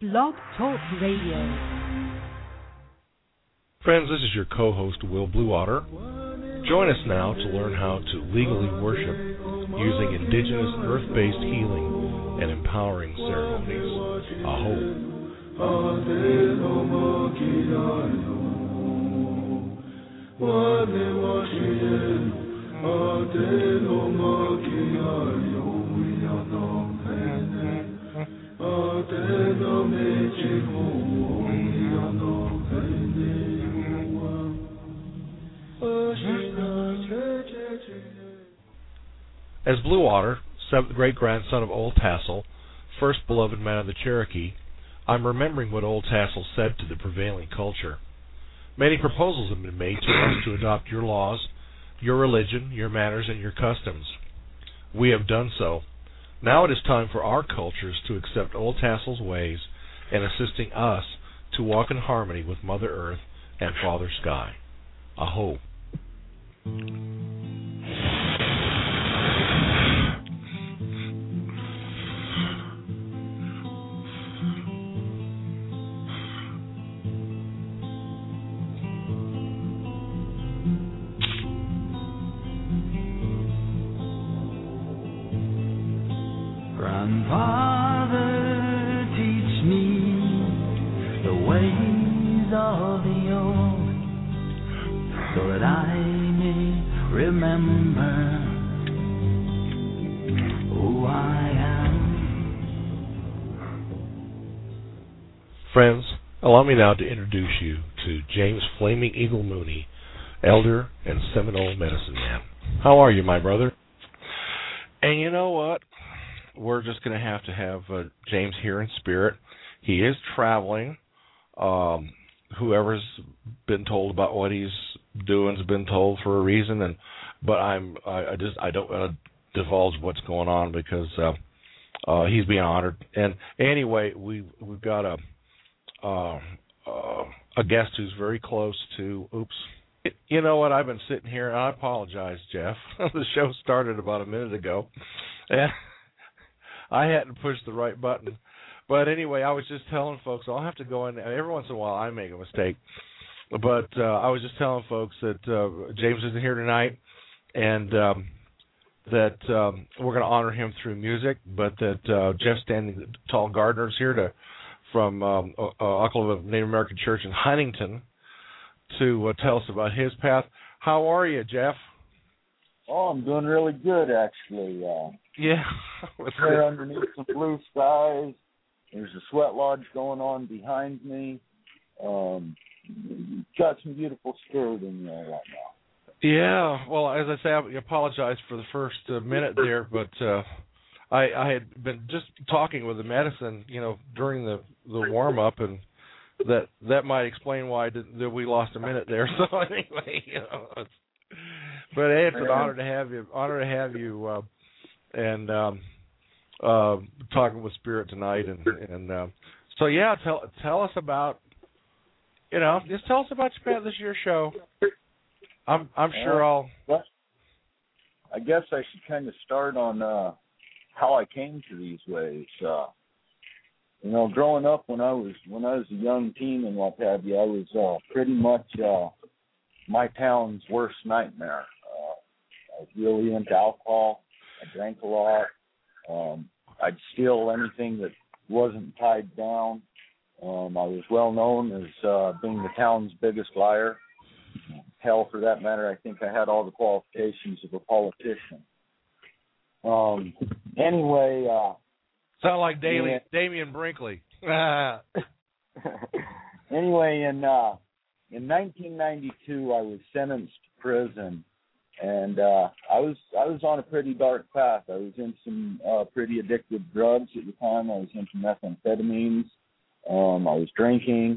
Blog Talk Radio. Friends, this is your co-host, Will Bluewater. Join us now to learn how to legally worship using indigenous earth-based healing and empowering ceremonies. As Bluewater, seventh great-grandson of Old Tassel, first beloved man of the Cherokee, I'm remembering what Old Tassel said to the prevailing culture. Many proposals have been made to us to adopt your laws, your religion, your manners, and your customs. We have done so. Now it is time for our cultures to accept Old Tassel's ways and assisting us to walk in harmony with Mother Earth and Father Sky. Aho. Grandfather, teach me the ways of the old, so that I may remember who I am. Friends, allow me now to introduce you to James Flaming Eagle Mooney, Elder and Seminole Medicine Man. How are you, my brother? And you know what? We're just going to have James here in spirit. He is traveling. Whoever's been told about what he's doing has been told for a reason, but I don't want to divulge what's going on because he's being honored. And anyway, we've got a guest who's very close to. Oops. You know what? I've been sitting here, and I apologize, Jeff. The show started about a minute ago, and I hadn't pushed the right button. But anyway, I was just telling folks, I'll have to go in. Every once in a while I make a mistake. But I was just telling folks that James isn't here tonight and that we're going to honor him through music, but that Jeff Standing Tall Gardner is here from Oklahoma Native American Church in Huntington to tell us about his path. How are you, Jeff? Oh, I'm doing really good, actually. Yeah. Here underneath some blue skies. There's a sweat lodge going on behind me. Got some beautiful skirt in there right now. Yeah. Well, as I say, I apologize for the first minute there, but I had been just talking with the medicine, during the warm-up, and that might explain why that we lost a minute there. So anyway, but hey, it's an honor to have you, and talking with Spirit tonight, and so yeah, tell us about, just tell us about this year's show. I'm sure I'll. Well, I guess I should kind of start on how I came to these ways. Growing up when I was a young teen and what have you, I was pretty much my town's worst nightmare. I was really into alcohol. I drank a lot. I'd steal anything that wasn't tied down. I was well known as being the town's biggest liar. Hell, for that matter, I think I had all the qualifications of a politician. Anyway. Sound like Damian Brinkley. Anyway, in 1992, I was sentenced to prison. And I was on a pretty dark path. I was in some pretty addictive drugs at the time. I was into methamphetamines. I was drinking,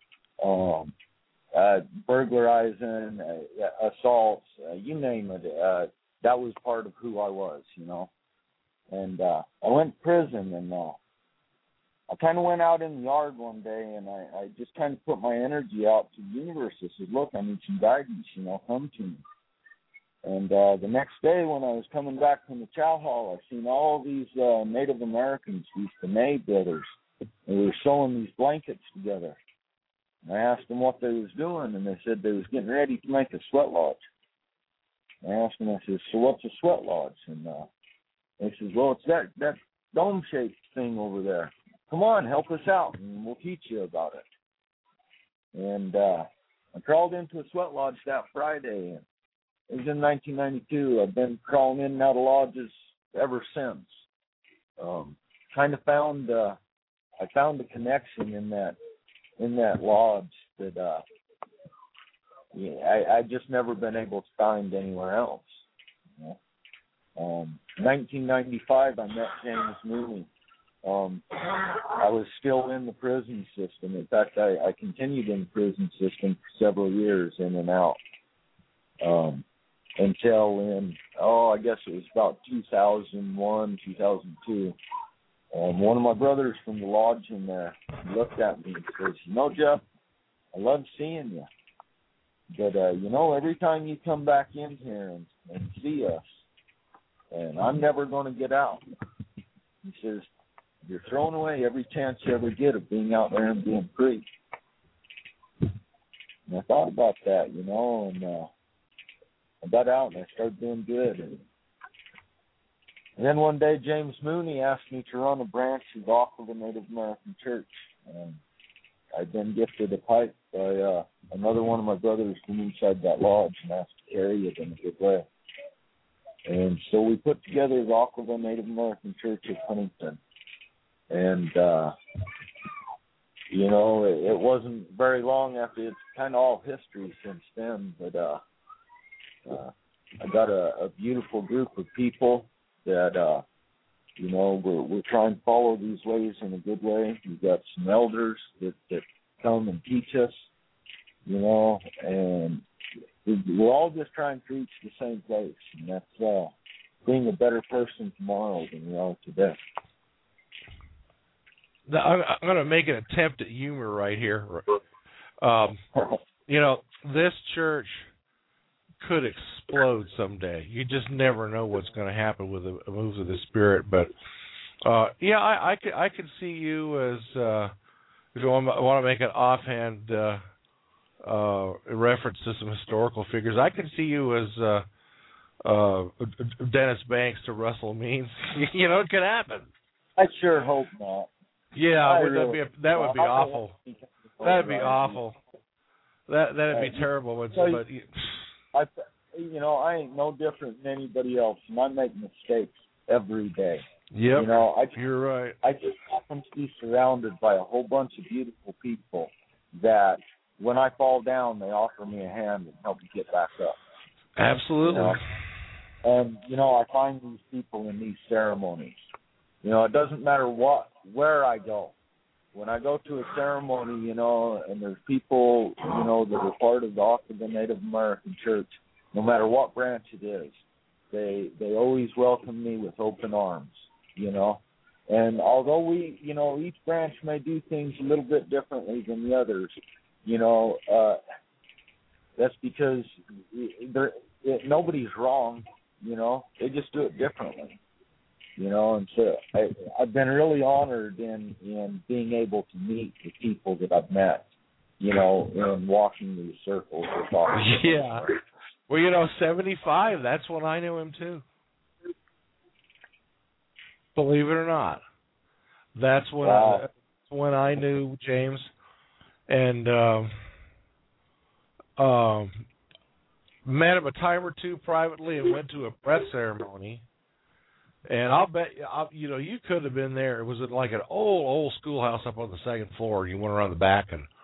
burglarizing, assaults, you name it. That was part of who I was, And I went to prison, and I kind of went out in the yard one day, and I just kind of put my energy out to the universe. I said, look, I need some guidance, come to me. And the next day when I was coming back from the chow hall, I seen all these Native Americans, these Dene brothers, and we were sewing these blankets together. And I asked them what they was doing, and they said they was getting ready to make a sweat lodge. I asked them, I said, so what's a sweat lodge? And they said, well, it's that dome-shaped thing over there. Come on, help us out, and we'll teach you about it. And I crawled into a sweat lodge that Friday, and it was in 1992. I've been crawling in and out of lodges ever since. Kind of found I found a connection in that lodge that I just never been able to find anywhere else. 1995, I met James Mooney. I was still in the prison system. In fact, I continued in the prison system for several years, in and out, until I guess it was about 2001, 2002. One of my brothers from the lodge in there looked at me and says, Jeff, I love seeing you. But, every time you come back in here and see us, and I'm never going to get out. He says, you're throwing away every chance you ever get of being out there and being free. And I thought about that, and I got out and I started doing good. And then one day, James Mooney asked me to run a branch of Aquila Native American Church. And I'd been gifted a pipe by another one of my brothers from inside that lodge and asked to carry it in a good way. And so we put together the Aquila Native American Church of Huntington. And, it wasn't very long after. It's kind of all history since then. But I got a beautiful group of people that, we're trying to follow these ways in a good way. We've got some elders that come and teach us, and we're all just trying to reach the same place, and that's being a better person tomorrow than we are today. Now, I'm going to make an attempt at humor right here. This church could explode someday. You just never know what's going to happen with the moves of the Spirit. But I could see you as if you want to make an offhand reference to some historical figures. I can see you as Dennis Banks to Russell Means. It could happen. I sure hope not. Yeah, that would be awful. That'd be awful. That'd be terrible. I ain't no different than anybody else, and I make mistakes every day. Yep, you're right. I just happen to be surrounded by a whole bunch of beautiful people that, when I fall down, they offer me a hand and help me get back up. Absolutely. And I find these people in these ceremonies. It doesn't matter where I go. When I go to a ceremony, and there's people, that are part of the Aquila Native American Church, no matter what branch it is, they always welcome me with open arms, And although we, each branch may do things a little bit differently than the others, that's because nobody's wrong, they just do it differently. And so I've been really honored in being able to meet the people that I've met, in walking these circles. Yeah. Well, 75, that's when I knew him too. Believe it or not. That's when I knew James. And met him a time or two privately and went to a breath ceremony. And I'll bet you could have been there. It was like an old schoolhouse up on the second floor. You went around the back,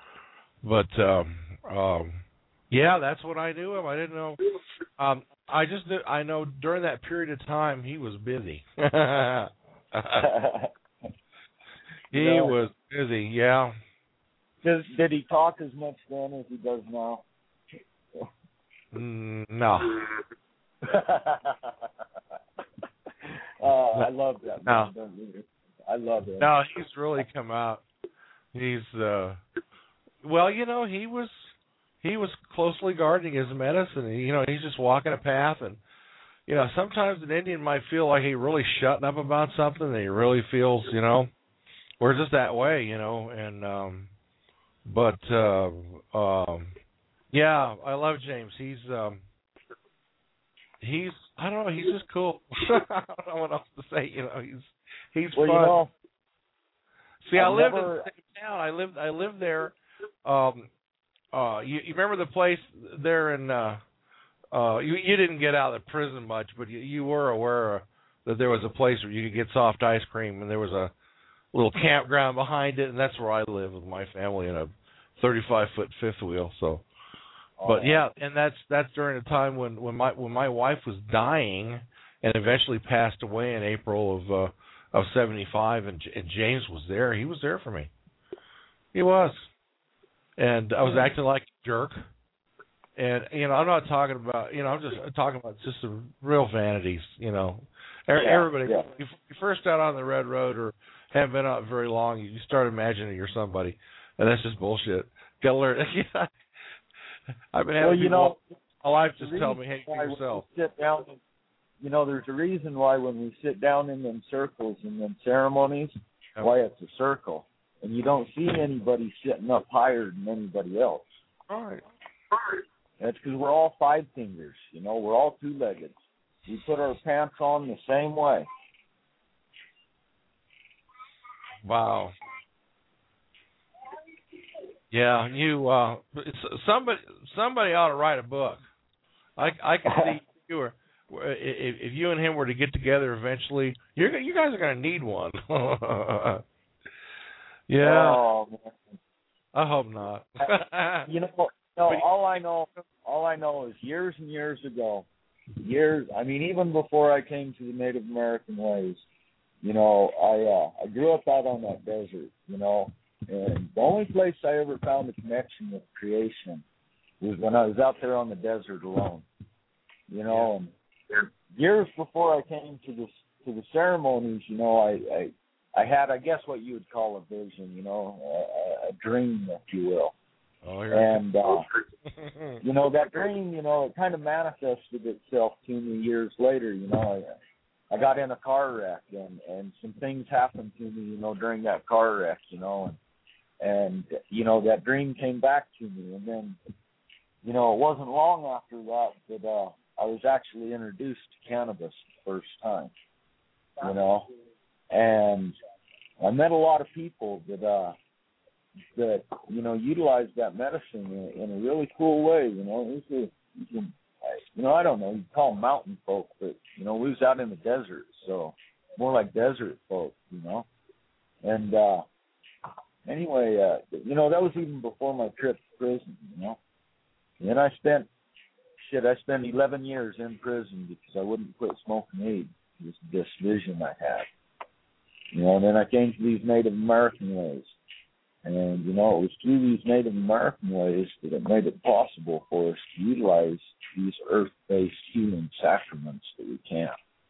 that's when I knew him. I didn't know. I know during that period of time he was busy. He was busy. Yeah. Did he talk as much then as he does now? No. I love that. No. I love it. No, he's really come out. He's he was closely guarding his medicine. He's just walking a path, and sometimes an Indian might feel like he's really shutting up about something, and he really feels we're just that way, you know. And but yeah, I love James. He's I don't know, he's just cool. I don't know what else to say, you know. He's Well, fun. you know, See, I I've lived in never- the same town. I lived there. You remember the place there in you didn't get out of prison much, but you were aware that there was a place where you could get soft ice cream, and there was a little campground behind it, and that's where I live with my family in a 35-foot fifth wheel. So, but yeah, and that's during a time when my wife was dying and eventually passed away in April of '75, and James was there. He was there for me. He was, and I was acting like a jerk. And you know, I'm not talking about, you know, I'm just talking about just the real vanities. You know, everybody. Yeah. You first out on the red road or haven't been out very long, you start imagining you're somebody, and that's just bullshit. Got to learn. I've been having people my life just tell me, hey, be yourself. Sit down. You know, there's a reason why when we sit down in them circles and them ceremonies, why it's a circle, and you don't see anybody sitting up higher than anybody else. All right. That's because we're all five fingers. You know, we're all two-legged. We put our pants on the same way. Wow. Yeah, you. Somebody ought to write a book. I can see you were. If you and him were to get together eventually, you guys are going to need one. Yeah. Oh, man. I hope not. You know, all I know is years and years ago, I mean, even before I came to the Native American ways, you know, I grew up out on that desert, you know, and the only place I ever found a connection with creation was when I was out there on the desert alone, you know, and years before I came to the ceremonies, you know, I had, I guess, what you would call a vision, you know, a dream, if you will. Oh, and, you know, that dream, you know, it kind of manifested itself to me years later. You know, I got in a car wreck, and some things happened to me, you know, during that car wreck, you know, and you know, that dream came back to me. And then, you know, it wasn't long after that I was actually introduced to cannabis the first time, you know, and I met a lot of people that you know, utilized that medicine in a really cool way. You know, you know, I don't know, you call them mountain folk, but you know, we was out in the desert, so more like desert folk, you know. And anyway, you know, that was even before my trip to prison, you know. And then I spent 11 years in prison because I wouldn't quit smoking weed. This vision I had, you know. And then I came to these Native American ways. And, you know, it was through these Native American ways that it made it possible for us to utilize these earth-based healing sacraments that we can.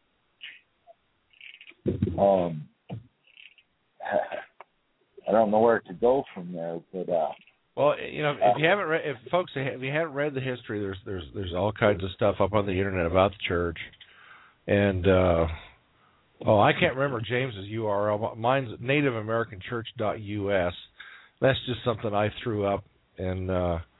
I don't know where to go from there, but well, you know, if you haven't read the history, there's all kinds of stuff up on the internet about the church, and I can't remember James's URL. Mine's NativeAmericanChurch.us. That's just something I threw up in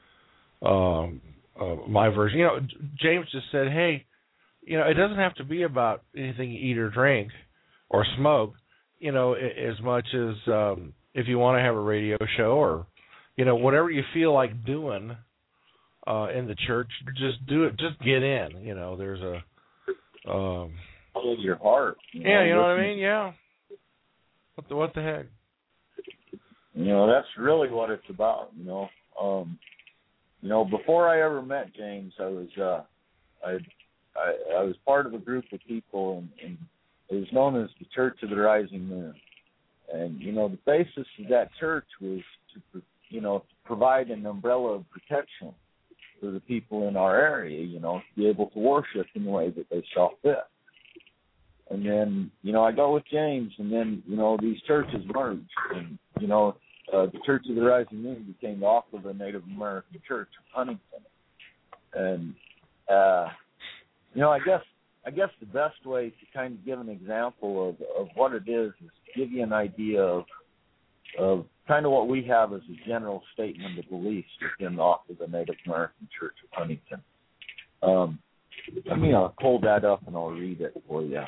my version. You know, James just said, hey, you know, it doesn't have to be about anything you eat or drink or smoke, you know, as much as if you want to have a radio show or, you know, whatever you feel like doing in the church, just do it. Just get in. You know, there's a... follow your heart. You know what I mean? Yeah. What the heck? You know, that's really what it's about. You know, before I ever met James, I was part of a group of people, and it was known as the Church of the Rising Moon. And you know, the basis of that church was to, you know, provide an umbrella of protection for the people in our area. You know, to be able to worship in the way that they saw fit. And then, you know, I go with James, and then, you know, these churches merged, and, you know, the Church of the Rising Moon became the Aquila Native American Church of Huntington. And, you know, I guess the best way to kind of give an example of what it is to give you an idea of kind of what we have as a general statement of beliefs within the Native American Church of Huntington. Let me pull that up and I'll read it for you.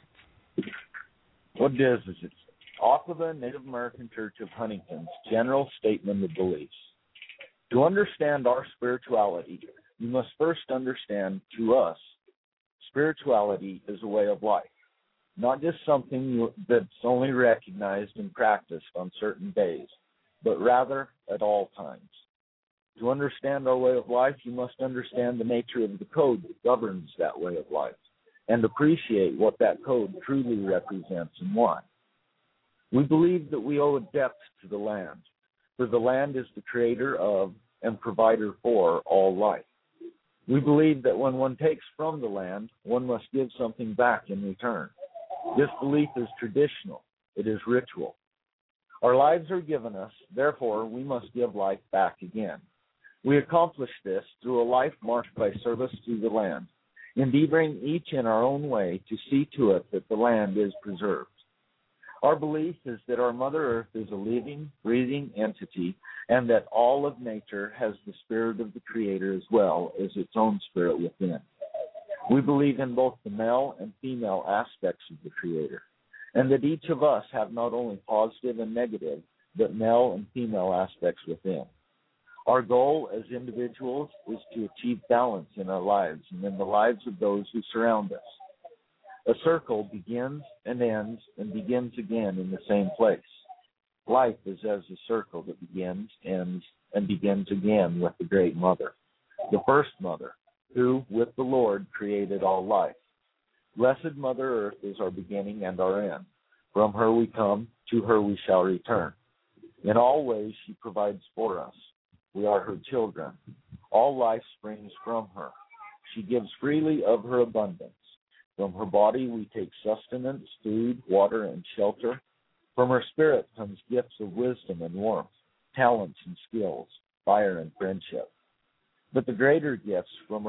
What it is it's Okava Native American Church of Huntington's general statement of beliefs. To understand our spirituality, you must first understand, to us, spirituality is a way of life, not just something that's only recognized and practiced on certain days, but rather at all times. To understand our way of life, you must understand the nature of the code that governs that way of life and appreciate what that code truly represents and why. We believe that we owe a debt to the land, for the land is the creator of and provider for all life. We believe that when one takes from the land, one must give something back in return. This belief is traditional. It is ritual. Our lives are given us, therefore we must give life back again. We accomplish this through a life marked by service to the land, endeavoring each in our own way to see to it that the land is preserved. Our belief is that our Mother Earth is a living, breathing entity, and that all of nature has the spirit of the Creator as well as its own spirit within. We believe in both the male and female aspects of the Creator, and that each of us have not only positive and negative, but male and female aspects within. Our goal as individuals is to achieve balance in our lives and in the lives of those who surround us. A circle begins and ends and begins again in the same place. Life is as a circle that begins, ends, and begins again with the Great Mother, the First Mother, who, with the Lord, created all life. Blessed Mother Earth is our beginning and our end. From her we come, to her we shall return. In all ways she provides for us. We are her children. All life springs from her. She gives freely of her abundance. From her body we take sustenance, food, water, and shelter. From her spirit comes gifts of wisdom and warmth, talents and skills, fire and friendship. But the greater gifts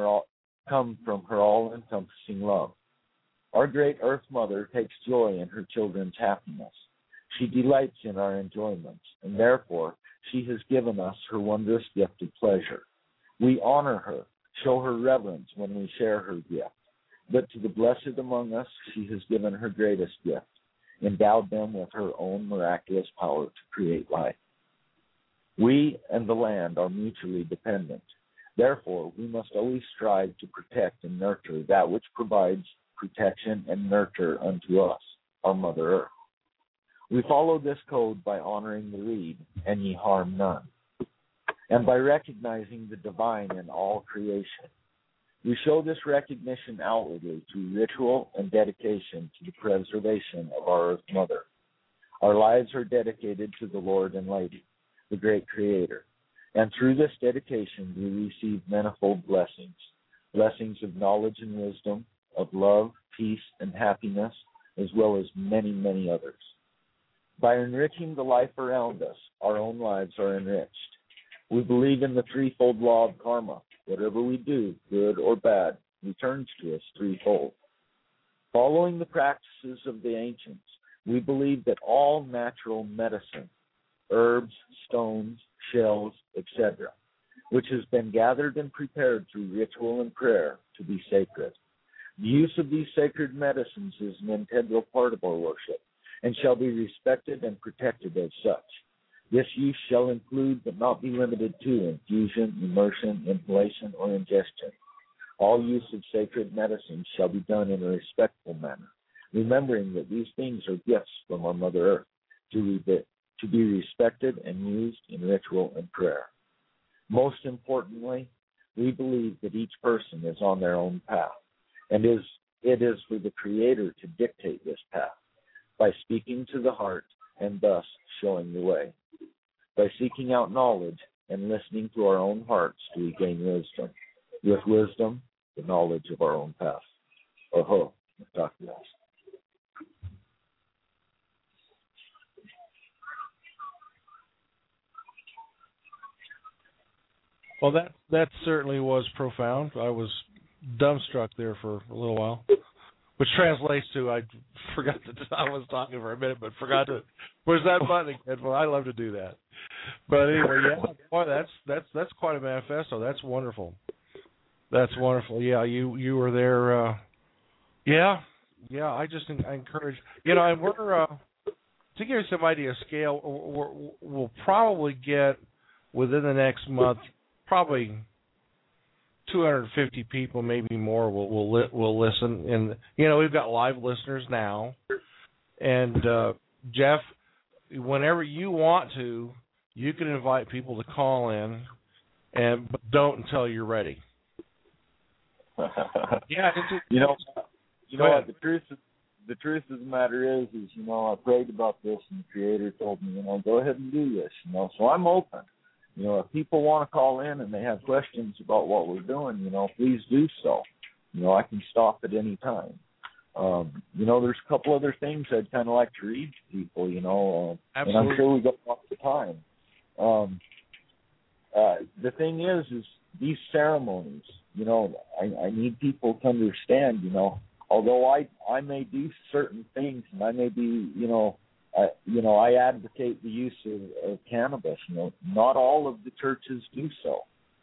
come from her all-encompassing love. Our great Earth Mother takes joy in her children's happiness. She delights in our enjoyments, and therefore she has given us her wondrous gift of pleasure. We honor her, show her reverence when we share her gift. But to the blessed among us she has given her greatest gift, endowed them with her own miraculous power to create life. We and the land are mutually dependent. Therefore, we must always strive to protect and nurture that which provides protection and nurture unto us, our Mother Earth. We follow this code by honoring the reed, and ye harm none, and by recognizing the divine in all creation. We show this recognition outwardly through ritual and dedication to the preservation of our Earth Mother. Our lives are dedicated to the Lord and Lady, the great Creator, and through this dedication we receive manifold blessings, blessings of knowledge and wisdom, of love, peace, and happiness, as well as many, many others. By enriching the life around us, our own lives are enriched. We believe in the threefold law of karma. Whatever we do, good or bad, returns to us threefold. Following the practices of the ancients, we believe that all natural medicine, herbs, stones, shells, etc., which has been gathered and prepared through ritual and prayer, to be sacred. The use of these sacred medicines is an integral part of our worship, and shall be respected and protected as such. This use shall include, but not be limited to, infusion, immersion, inhalation, or ingestion. All use of sacred medicines shall be done in a respectful manner, remembering that these things are gifts from our Mother Earth, to be respected and used in ritual and prayer. Most importantly, we believe that each person is on their own path, and it is for the Creator to dictate this path, by speaking to the heart and thus showing the way. By seeking out knowledge and listening to our own hearts do we gain wisdom. With wisdom, the knowledge of our own path. Oho, Dr. Ross. Well, that certainly was profound. I was dumbstruck there for a little while. which translates to I forgot that I was talking for a minute, but forgot to where's that button again? Well, I love to do that. But anyway, yeah, boy, that's quite a manifesto. That's wonderful. That's wonderful. Yeah, you were there. Yeah. I encourage. And we're to give you some idea of scale. We'll probably get within the next month probably 250 people, maybe more, will listen. And we've got live listeners now. And Jeff, whenever you want to, you can invite people to call in, but don't until you're ready. Yeah, what the truth of the matter is I prayed about this, and the Creator told me, go ahead and do this. So I'm open. If people want to call in and they have questions about what we're doing, please do so. I can stop at any time. There's a couple other things I'd kind of like to read to people, Absolutely. And I'm sure we got lots of time. The thing is these ceremonies, I need people to understand, although I may do certain things and I may be, I advocate the use of cannabis. Not all of the churches do so.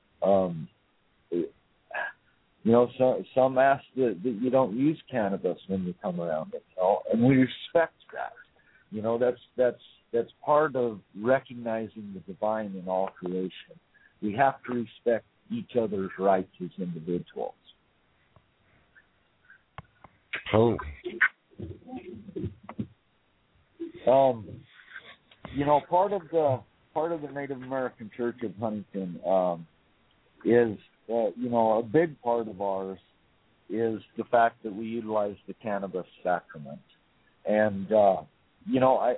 Some ask that you don't use cannabis when you come around it, and we respect that. That's part of recognizing the divine in all creation. We have to respect each other's rights as individuals. Oh. Part of the Native American Church of Huntington is a big part of ours is the fact that we utilize the cannabis sacrament, and I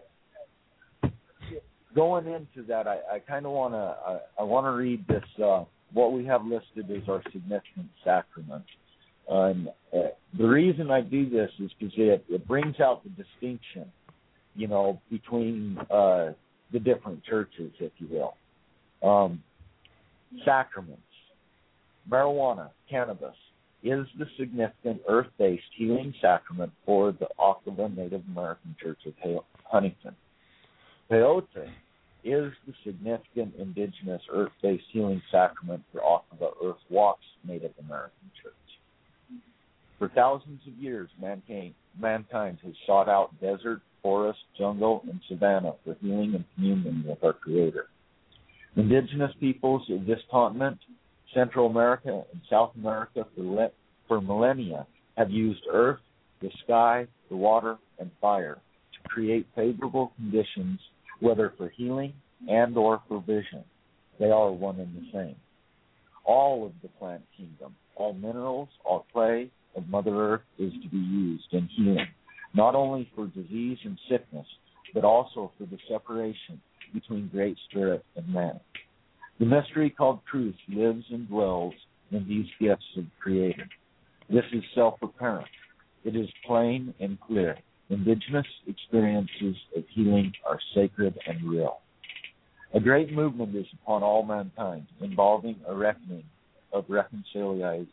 going into that, I kind of want to read this what we have listed as our significant sacrament. And the reason I do this is because it brings out the distinction, between the different churches, if you will. Sacraments, marijuana, cannabis, is the significant earth-based healing sacrament for the Octava Native American Church of Huntington. Peyote is the significant indigenous earth-based healing sacrament for Octava Earth Walks Native American Church. For thousands of years, mankind has sought out desert, forest, jungle, and savanna for healing and communion with our Creator. Indigenous peoples of this continent, Central America, and South America for millennia have used earth, the sky, the water, and fire to create favorable conditions, whether for healing and or for vision. They are one and the same. All of the plant kingdom, all minerals, all clay of Mother Earth is to be used in healing, not only for disease and sickness, but also for the separation between Great Spirit and man. The mystery called truth lives and dwells in these gifts of the Creator. This is self-apparent. It is plain and clear. Indigenous experiences of healing are sacred and real. A great movement is upon all mankind, involving a reckoning of reconciliation.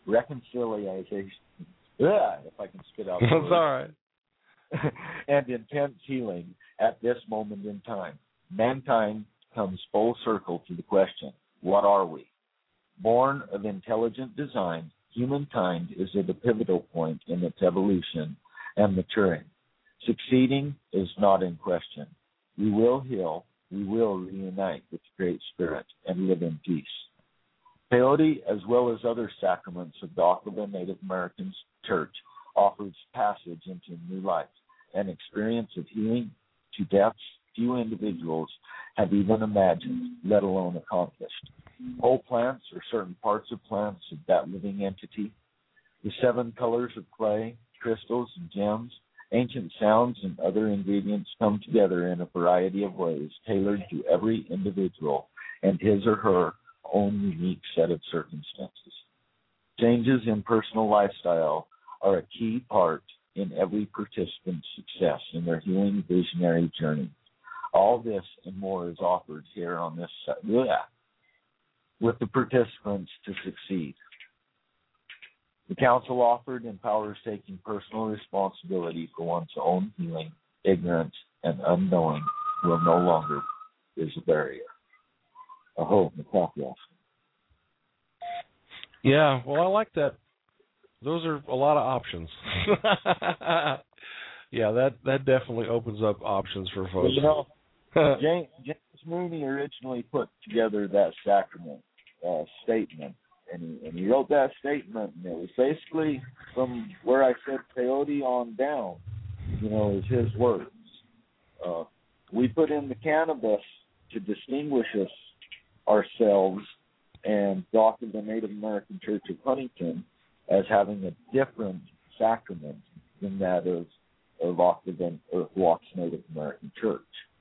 If I can spit out the That's all right. and intense healing at this moment in time. Mankind comes full circle to the question, what are we? Born of intelligent design, humankind is at a pivotal point in its evolution and maturing. Succeeding is not in question. We will heal, we will reunite with the Great Spirit and live in peace. Peyote, as well as other sacraments of the Octava Native American Church, offers passage into new life, an experience of healing to depths few individuals have even imagined, let alone accomplished. Whole plants or certain parts of plants of that living entity, the 7 colors of clay, crystals and gems, ancient sounds and other ingredients come together in a variety of ways tailored to every individual and his or her own unique set of circumstances. Changes in personal lifestyle are a key part in every participant's success in their healing visionary journey. All this and more is offered here on this with the participants to succeed. The council offered empowers taking personal responsibility for one's own healing. Ignorance and unknowing will no longer is a barrier. Aho, Nathaniel. Yeah, well, I like that. Those are a lot of options. Yeah, that definitely opens up options for folks. You know, James Mooney originally put together that sacrament statement, and he wrote that statement, and it was basically from where I said peyote on down, you know, is his words. We put in the cannabis to distinguish ourselves and Dr. the Native American Church of Huntington as having a different sacrament than that of Earthwalk's Native American Church.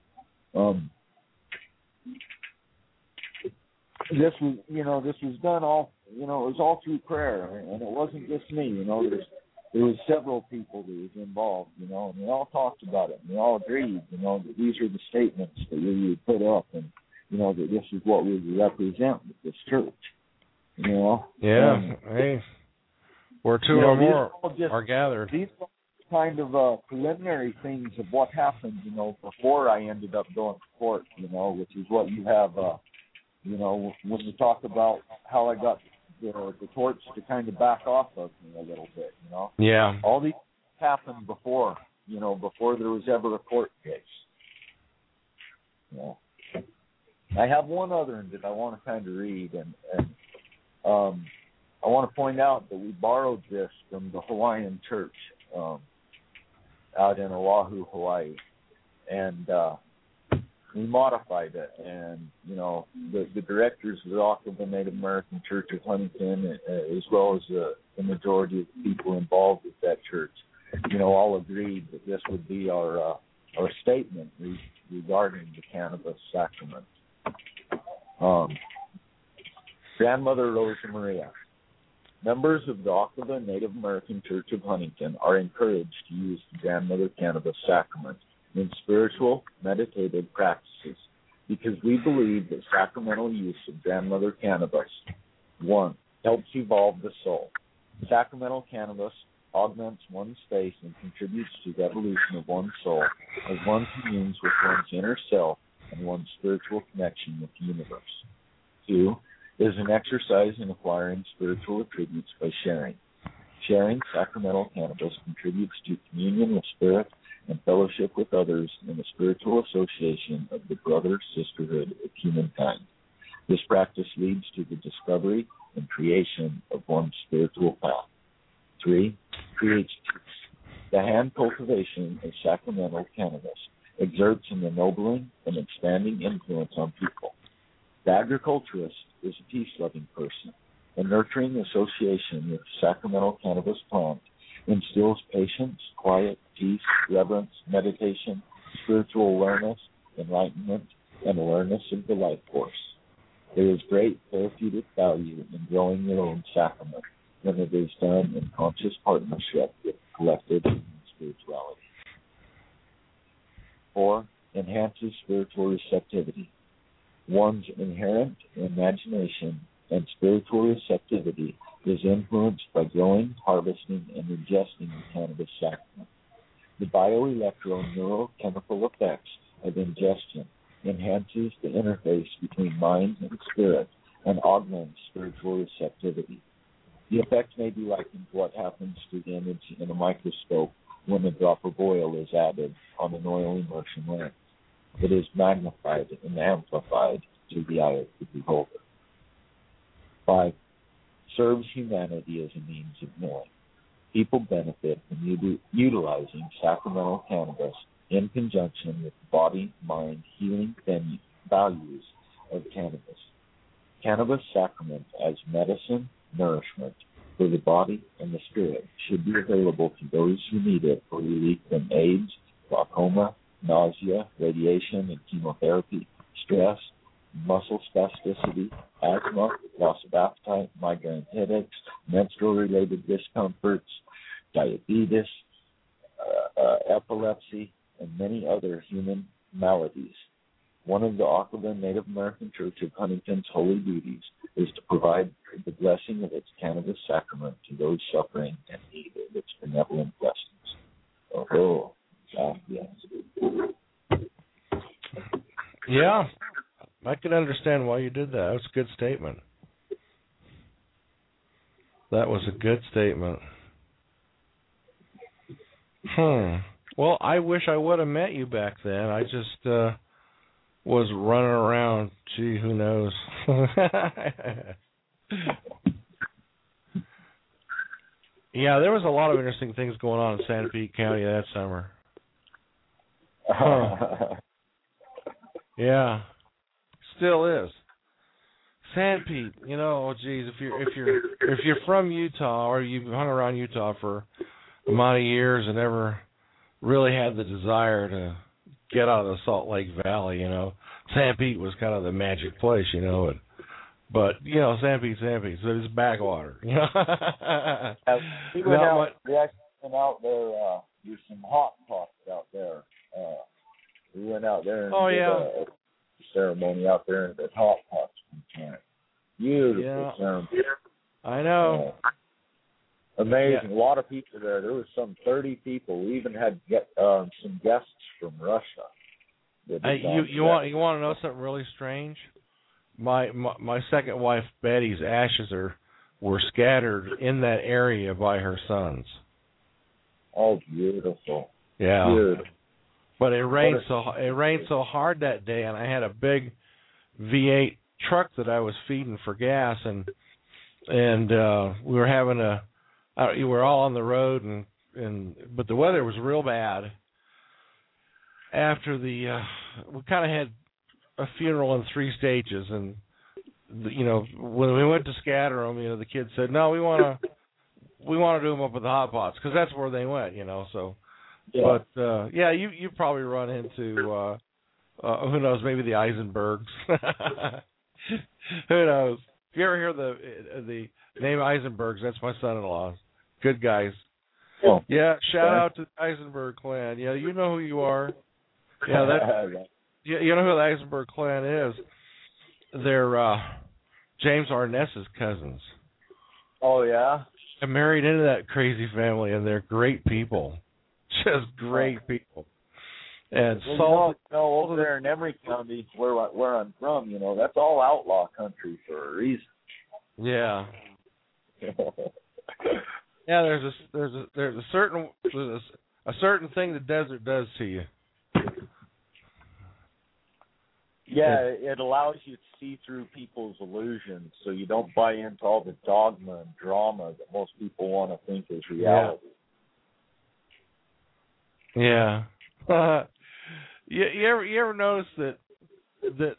This was done all, it was all through prayer, and it wasn't just me, there was several people that was involved, and we all talked about it, and we all agreed, that these are the statements that we would put up, and, that this is what we would represent with this church, Yeah, hey, where two or more are gathered. These are kind of preliminary things of what happened, before I ended up going to court, which is what you have, when you talk about how I got the torch to kind of back off of me a little bit, Yeah. All these happened before, before there was ever a court case. I have one other that I want to kind of read, and I want to point out that we borrowed this from the Hawaiian church out in Oahu, Hawaii, and we modified it, and the directors of the Auckland Native American Church of Huntington, as well as the majority of the people involved with that church, all agreed that this would be our statement regarding the cannabis sacrament. Grandmother Rosa Maria. Members of the Auckland Native American Church of Huntington are encouraged to use the Grandmother Cannabis Sacrament in spiritual, meditative practices because we believe that sacramental use of Grandmother Cannabis, 1, helps evolve the soul. Sacramental cannabis augments one's faith and contributes to the evolution of one's soul as one communes with one's inner self and one's spiritual connection with the universe. 2, is an exercise in acquiring spiritual attributes by sharing. Sharing sacramental cannabis contributes to communion with spirit and fellowship with others in the spiritual association of the brother-sisterhood of humankind. This practice leads to the discovery and creation of one's spiritual path. 3, creates peace. The hand cultivation of sacramental cannabis exerts an ennobling and expanding influence on people. The agriculturist is a peace-loving person. A nurturing association with sacramental cannabis plant instills patience, quiet, peace, reverence, meditation, spiritual awareness, enlightenment, and awareness of the life force. There is great therapeutic value in growing your own sacrament when it is done in conscious partnership with collective spirituality. 4, enhances spiritual receptivity. One's inherent imagination and spiritual receptivity is influenced by growing, harvesting, and ingesting the cannabis sacrament. The bioelectro-neurochemical effects of ingestion enhances the interface between mind and spirit and augments spiritual receptivity. The effect may be likened to what happens to the image in a microscope when a drop of oil is added on an oil immersion lens. It is magnified and amplified to the eye of the beholder. 5, serves humanity as a means of knowing. People benefit from utilizing sacramental cannabis in conjunction with the body, mind, healing values of cannabis. Cannabis sacrament as medicine, nourishment for the body and the spirit should be available to those who need it for relief from AIDS, glaucoma, nausea, radiation and chemotherapy, stress, muscle spasticity, asthma, loss of appetite, migraine headaches, menstrual-related discomforts, diabetes, epilepsy, and many other human maladies. One of the Aquaman Native American Church of Huntington's holy duties is to provide the blessing of its cannabis sacrament to those suffering and need of its benevolent blessings. Oh, yes. Yeah, I can understand why you did that. That was a good statement. That was a good statement. Well, I wish I would have met you back then. I just was running around. Gee, who knows? Yeah, there was a lot of interesting things going on in Sanpete County that summer. Yeah, still is. Sanpete, you know, oh geez, if you're from Utah or you've hung around Utah for a amount of years and never really had the desire to get out of the Salt Lake Valley, you know, Sanpete was kind of the magic place, you know. But you know, Sanpete, so it's backwater. You know? We actually went out there. There's some hot pots out there. We went out there and did a ceremony out there in the hot pots camp. Beautiful ceremony. I know. Amazing. A lot of people there. There was some 30 people. We even had some guests from Russia. You want to know something really strange? My second wife Betty's ashes were scattered in that area by her sons. Oh, beautiful. Yeah. Beautiful. But it rained so hard that day, and I had a big V8 truck that I was feeding for gas, and we were having you were all on the road, but the weather was real bad. After we kind of had a funeral in 3 stages, and you know, when we went to scatter them, you know, the kids said, "No, we want to do them up with the hot pots," because that's where they went, you know. So, yeah. But you probably run into who knows, maybe the Eisenbergs. Who knows? If you ever hear the name Eisenbergs, that's my son-in-law. Good guys. Oh. Yeah, shout out to the Eisenberg clan. Yeah, you know who you are. Yeah, you know who the Eisenberg clan is. They're James Arness's cousins. Oh, yeah? I married into that crazy family, and they're great people. Just great people. And over there in Emory County, where I'm from, you know, that's all outlaw country for a reason. Yeah. Yeah, there's a certain thing the desert does to you. Yeah, it allows you to see through people's illusions, so you don't buy into all the dogma and drama that most people want to think is reality. Yeah. You ever notice that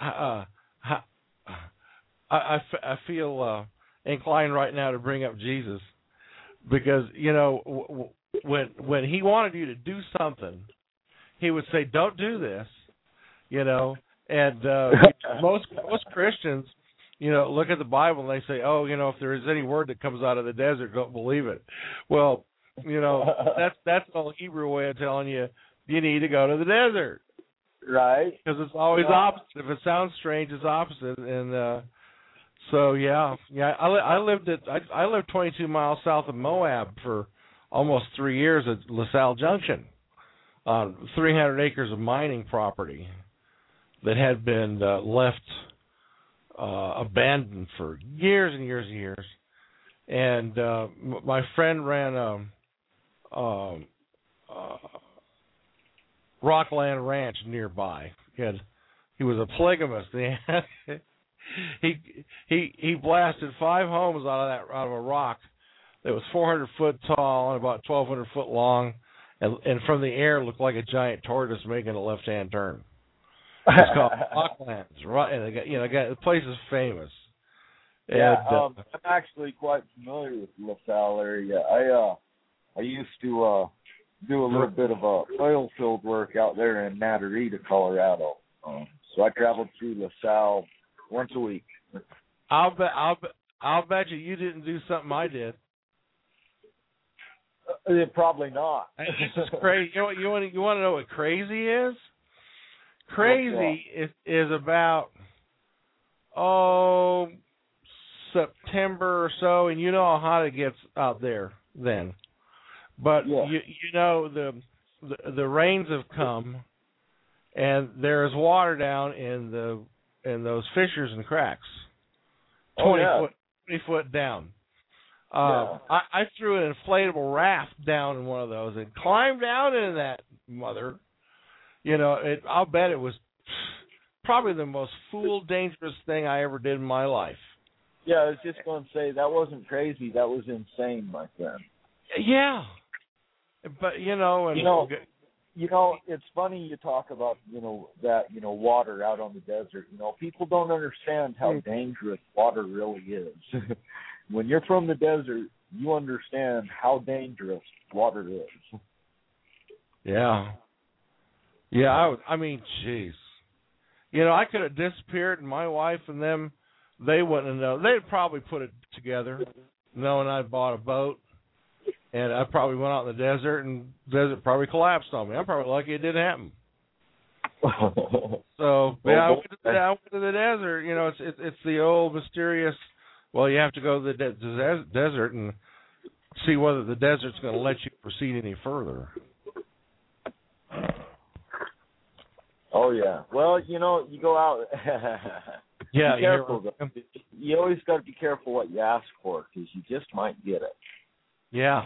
I feel inclined right now to bring up Jesus, because you know when he wanted you to do something, he would say, "Don't do this," you know. And most Christians, you know, look at the Bible and they say, "Oh, you know, if there is any word that comes out of the desert, don't believe it." Well, you know, that's an old Hebrew way of telling you need to go to the desert, right? Because it's always opposite. If it sounds strange, it's opposite. And so I lived 22 miles south of Moab for almost 3 years at LaSalle Junction, on 300 acres of mining property that had been left abandoned for years and years and years. And my friend ran Rockland Ranch nearby. He was a polygamist. He blasted 5 homes out of a rock that was 400 foot tall and about 1,200 foot long, and from the air looked like a giant tortoise making a left-hand turn. It's called Rocklands, right? And the place is famous. Yeah, I'm actually quite familiar with the LaSalle area. I used to do a little bit of oil field work out there in Natarita, Colorado. So I traveled through LaSalle once a week. I'll bet you didn't do something I did. Probably not. This is crazy. You want to know what crazy is? crazy is about September or so, and you know how hot it gets out there then. But you know the rains have come, and there is water down in those fissures and cracks, 20 foot down. I threw an inflatable raft down in one of those and climbed down into that mother. You know, I'll bet it was probably the most dangerous thing I ever did in my life. Yeah, I was just going to say, that wasn't crazy. That was insane, my friend. Yeah. But, you know, it's funny you talk about, that, water out on the desert. People don't understand how dangerous water really is. When you're from the desert, you understand how dangerous water is. Yeah. Yeah, I mean, jeez. I could have disappeared, and my wife and them, they wouldn't have known. They'd probably put it together, knowing I bought a boat, and I probably went out in the desert, and the desert probably collapsed on me. I'm probably lucky it didn't happen. So, I went to the desert. It's the old mysterious, well, you have to go to the desert and see whether the desert's going to let you proceed any further. Oh, yeah. Well, you go out. Yeah, be careful. You always got to be careful what you ask for, because you just might get it. Yeah.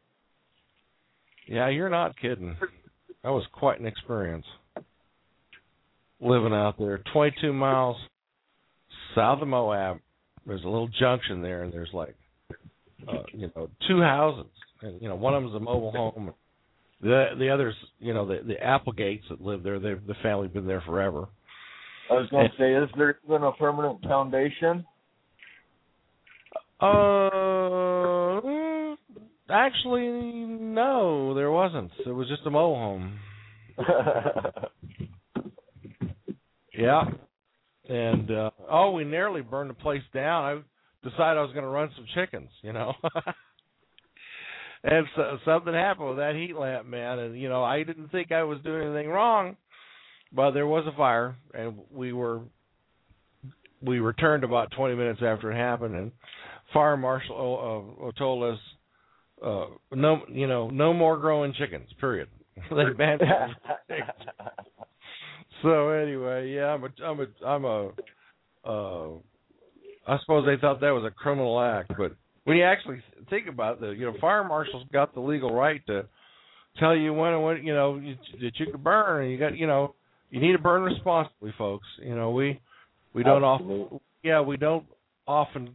Yeah, you're not kidding. That was quite an experience. Living out there, 22 miles south of Moab. There's a little junction there, and there's like, two houses, and one of them's a mobile home. The others, the Applegates that live there, the family been there forever. I was going to say, is there even a permanent foundation? Actually, no, there wasn't. It was just a mobile home. Yeah. And, we nearly burned the place down. I decided I was going to run some chickens, And so, something happened with that heat lamp, man. And, I didn't think I was doing anything wrong, but there was a fire, and we returned about 20 minutes after it happened, and fire marshal told us, no more growing chickens, period. They banned chickens. So anyway, yeah, I suppose they thought that was a criminal act, but when you actually think about it, fire marshals got the legal right to tell you when and when, that you could burn, and you need to burn responsibly, folks. We don't often, we don't often,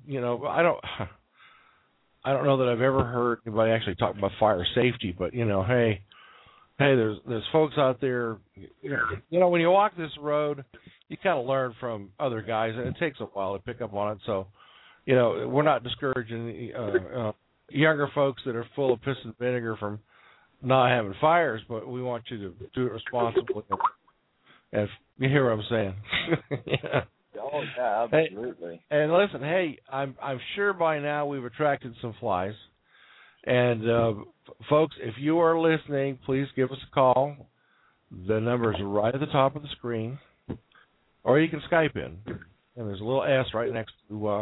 I don't know that I've ever heard anybody actually talk about fire safety, but hey, there's folks out there. When you walk this road, you kind of learn from other guys, and it takes a while to pick up on it. So, we're not discouraging younger folks that are full of piss and vinegar from not having fires, but we want you to do it responsibly. And you hear what I'm saying? Yeah. Oh, yeah, absolutely. Hey, and listen, hey, I'm sure by now we've attracted some flies. And, folks, if you are listening, please give us a call. The number is right at the top of the screen. Or you can Skype in. And there's a little S right next to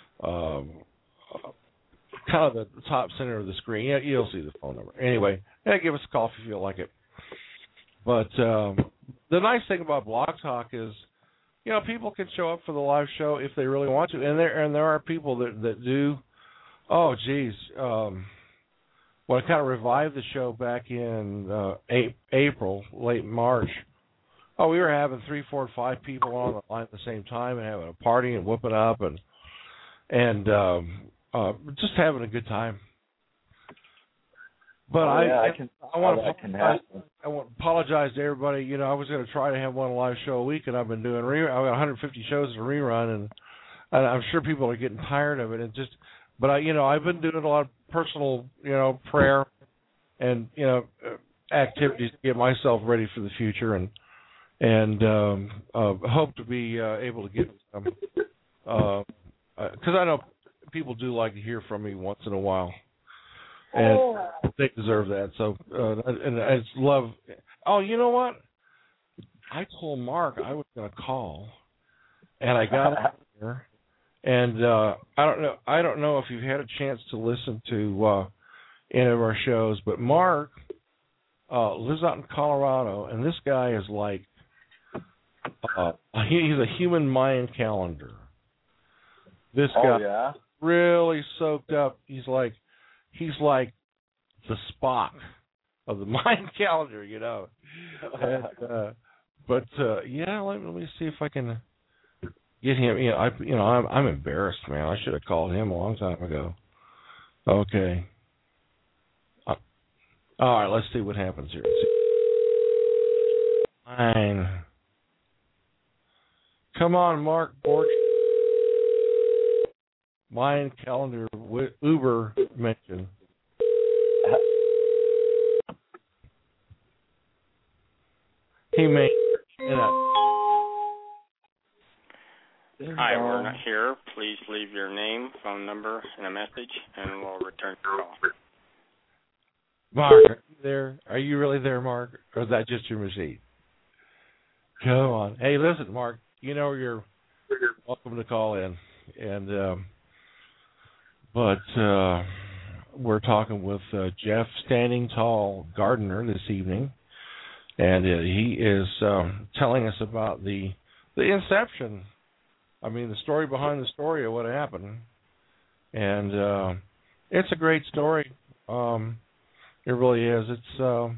kind of the top center of the screen. Yeah, you'll see the phone number. Anyway, give us a call if you feel like it. But the nice thing about Blog Talk is, people can show up for the live show if they really want to, and there are people that do. Oh, geez. When I kind of revived the show back in April, late March, we were having 3, 4, 5 people on the line at the same time and having a party and whooping up and just having a good time. But I want to apologize to everybody. I was going to try to have one live show a week, and I've been doing I've got 150 shows to rerun, and I'm sure people are getting tired of it. But I've been doing a lot of personal, prayer and activities to get myself ready for the future, and hope to be able to get because I know people do like to hear from me once in a while. And they deserve that. So, and I just love. Oh, you know what? I told Mark I was going to call, and I got up here, and I don't know if you've had a chance to listen to any of our shows, but Mark lives out in Colorado, and this guy is like he's a human Mayan calendar. This guy really soaked up. He's like the Spock of the Mayan calendar, you know. And, let me see if I can get him. I'm embarrassed, man. I should have called him a long time ago. Okay. All right, let's see what happens here. Fine. Come on, Mark Borch. Mayan calendar Uber mention. He may. Hi, we're not here. Please leave your name, phone number, and a message, and we'll return your call. Mark, are you there? Are you really there, Mark? Or is that just your machine? Come on. Hey, listen, Mark, you know you're welcome to call in. And we're talking with Jeff Standing Tall Gardner this evening. And he is telling us about the inception. I mean, the story behind the story of what happened. And it's a great story. It really is. It's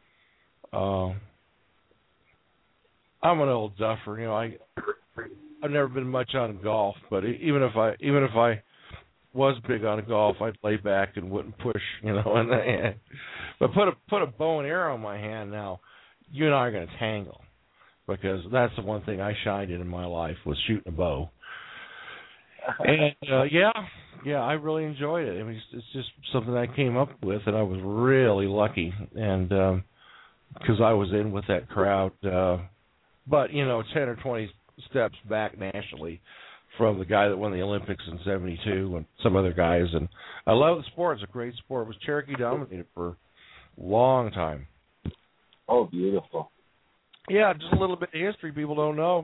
I'm an old duffer, you know. I've never been much on golf, but even if I was big on golf, I'd lay back and wouldn't push, you know. But put a bow and arrow in my hand now, you and I are going to tangle, because that's the one thing I shined in my life, was shooting a bow. And I really enjoyed it. I mean, it's just something I came up with, and I was really lucky, and because I was in with that crowd. But 10 or 20 steps back nationally from the guy that won the Olympics in '72 and some other guys. And I love the sport. It's a great sport. It was Cherokee dominated for a long time. Oh, beautiful. Yeah, just a little bit of history people don't know.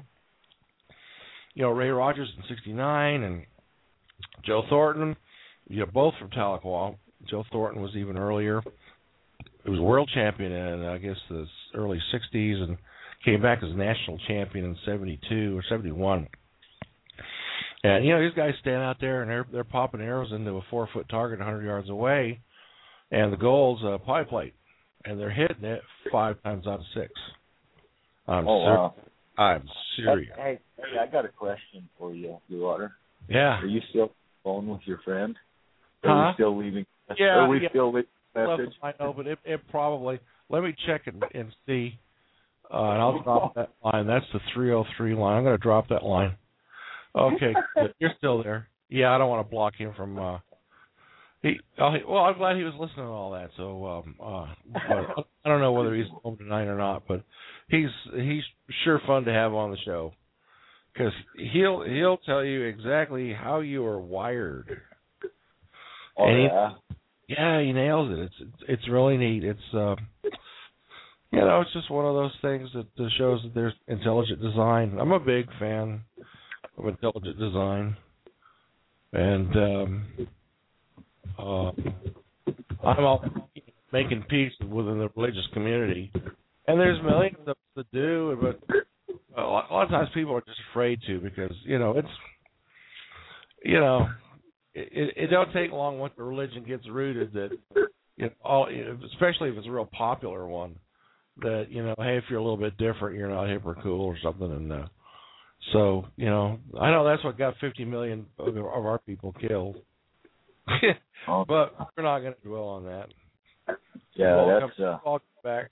Ray Rogers in '69 and Joe Thornton, both from Tahlequah. Joe Thornton was even earlier. He was world champion in, I guess, the early '60s, and came back as national champion in '72 or '71. And these guys stand out there and they're popping arrows into a 4-foot target 100 yards away, and the goal's a pie plate, and they're hitting it 5 times out of 6. Wow. I'm serious. Hey, I got a question for you, Blue Water. Yeah. Are you still on the phone with your friend? Huh? Are we still leaving? Yeah. Are we still leaving a message? I know, but it probably. Let me check and see. And I'll drop that line. That's the 303 line. I'm going to drop that line. Okay, you're still there. Yeah, I don't want to block him from. Well, I'm glad he was listening to all that. So but I don't know whether he's home tonight or not, but he's sure fun to have on the show, because he'll tell you exactly how you are wired. Oh, and he nails it. It's really neat. It's it's just one of those things that shows that there's intelligent design. I'm a big fan of intelligent design, and I'm all making peace within the religious community. And there's millions of us to do, but a lot of times people are just afraid to, because it don't take long once the religion gets rooted that especially if it's a real popular one, that hey, if you're a little bit different, you're not hip or cool or something. And so I know that's what got 50 million of our people killed. But we're not going to dwell on that. Yeah, that's back.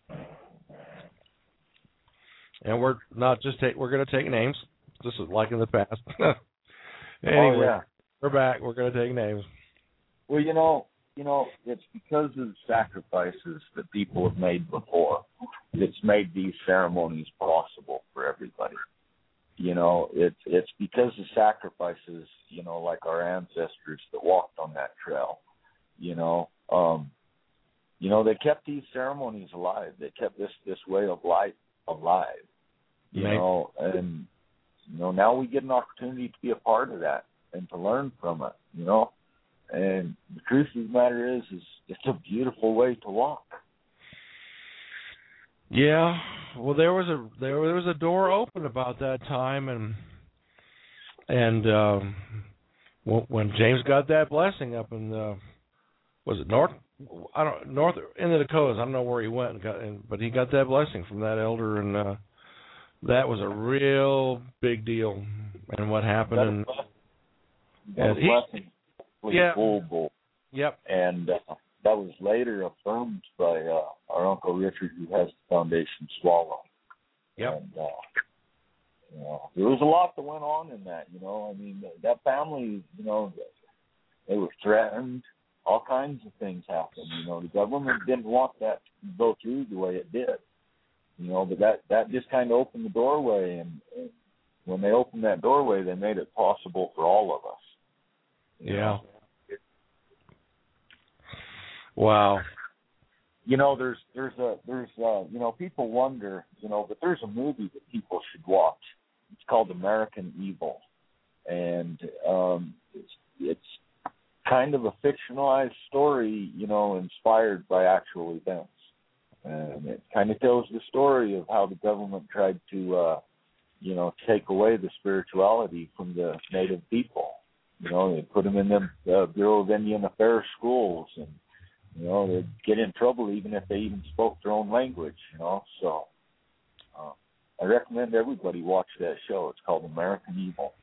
And we're not just we're going to take names, just like in the past. Anyway, we're back. We're going to take names. Well, it's because of the sacrifices that people have made before that's made these ceremonies possible for everybody. It's because of sacrifices, like our ancestors that walked on that trail. They kept these ceremonies alive. They kept this way of life alive. you know, and, you know, now we get an opportunity to be a part of that and to learn from it, you know. And the truth of the matter is it's a beautiful way to walk. Yeah, well, there was a door open about that time, and when James got that blessing up in was it north in the Dakotas? I don't know where he went, but he got that blessing from that elder, and that was a real big deal. And what happened? Bull. Yep. And that was later affirmed by our Uncle Richard, who has the Foundation Swallow. Yep. And, you know, there was a lot that went on in that, you know. I mean, that family, you know, they were threatened. All kinds of things happened. You know, the government didn't want that to go through the way it did. You know, but that just kind of opened the doorway. And when they opened that doorway, they made it possible for all of us. Yeah. Wow. You know, there's you know, people wonder, you know, but there's a movie that people should watch. It's called American Evil, and it's kind of a fictionalized story, you know, inspired by actual events, and it kind of tells the story of how the government tried to, you know, take away the spirituality from the native people. You know, they put them in the Bureau of Indian Affairs schools, and you know, they'd get in trouble even if they even spoke their own language, you know. So I recommend everybody watch that show. It's called American Evil.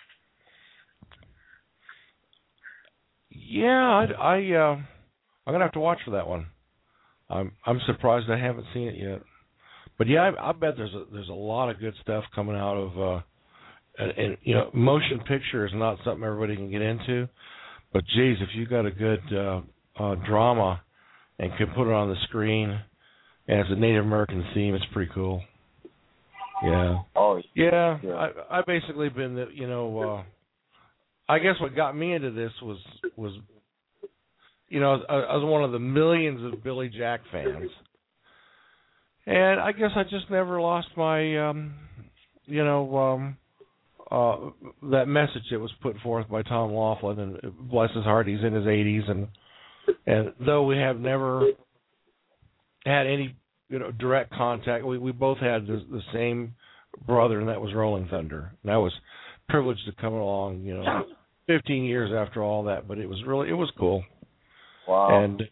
Yeah, I'm gonna have to watch for that one. I'm surprised I haven't seen it yet. But yeah, I bet there's a lot of good stuff coming out of and you know, motion picture is not something everybody can get into. But geez, if you got a good drama and can put it on the screen and it's a Native American theme, it's pretty cool. Yeah. Oh yeah. I basically been the, you know, I guess what got me into this was you know, I was one of the millions of Billy Jack fans, and I guess I just never lost my you know, that message that was put forth by Tom Laughlin, and bless his heart, he's in his 80s, and though we have never had any, you know, direct contact, we both had the same brother, and that was Rolling Thunder, and I was privileged to come along, you know, 15 years after all that, but it was cool. Wow. And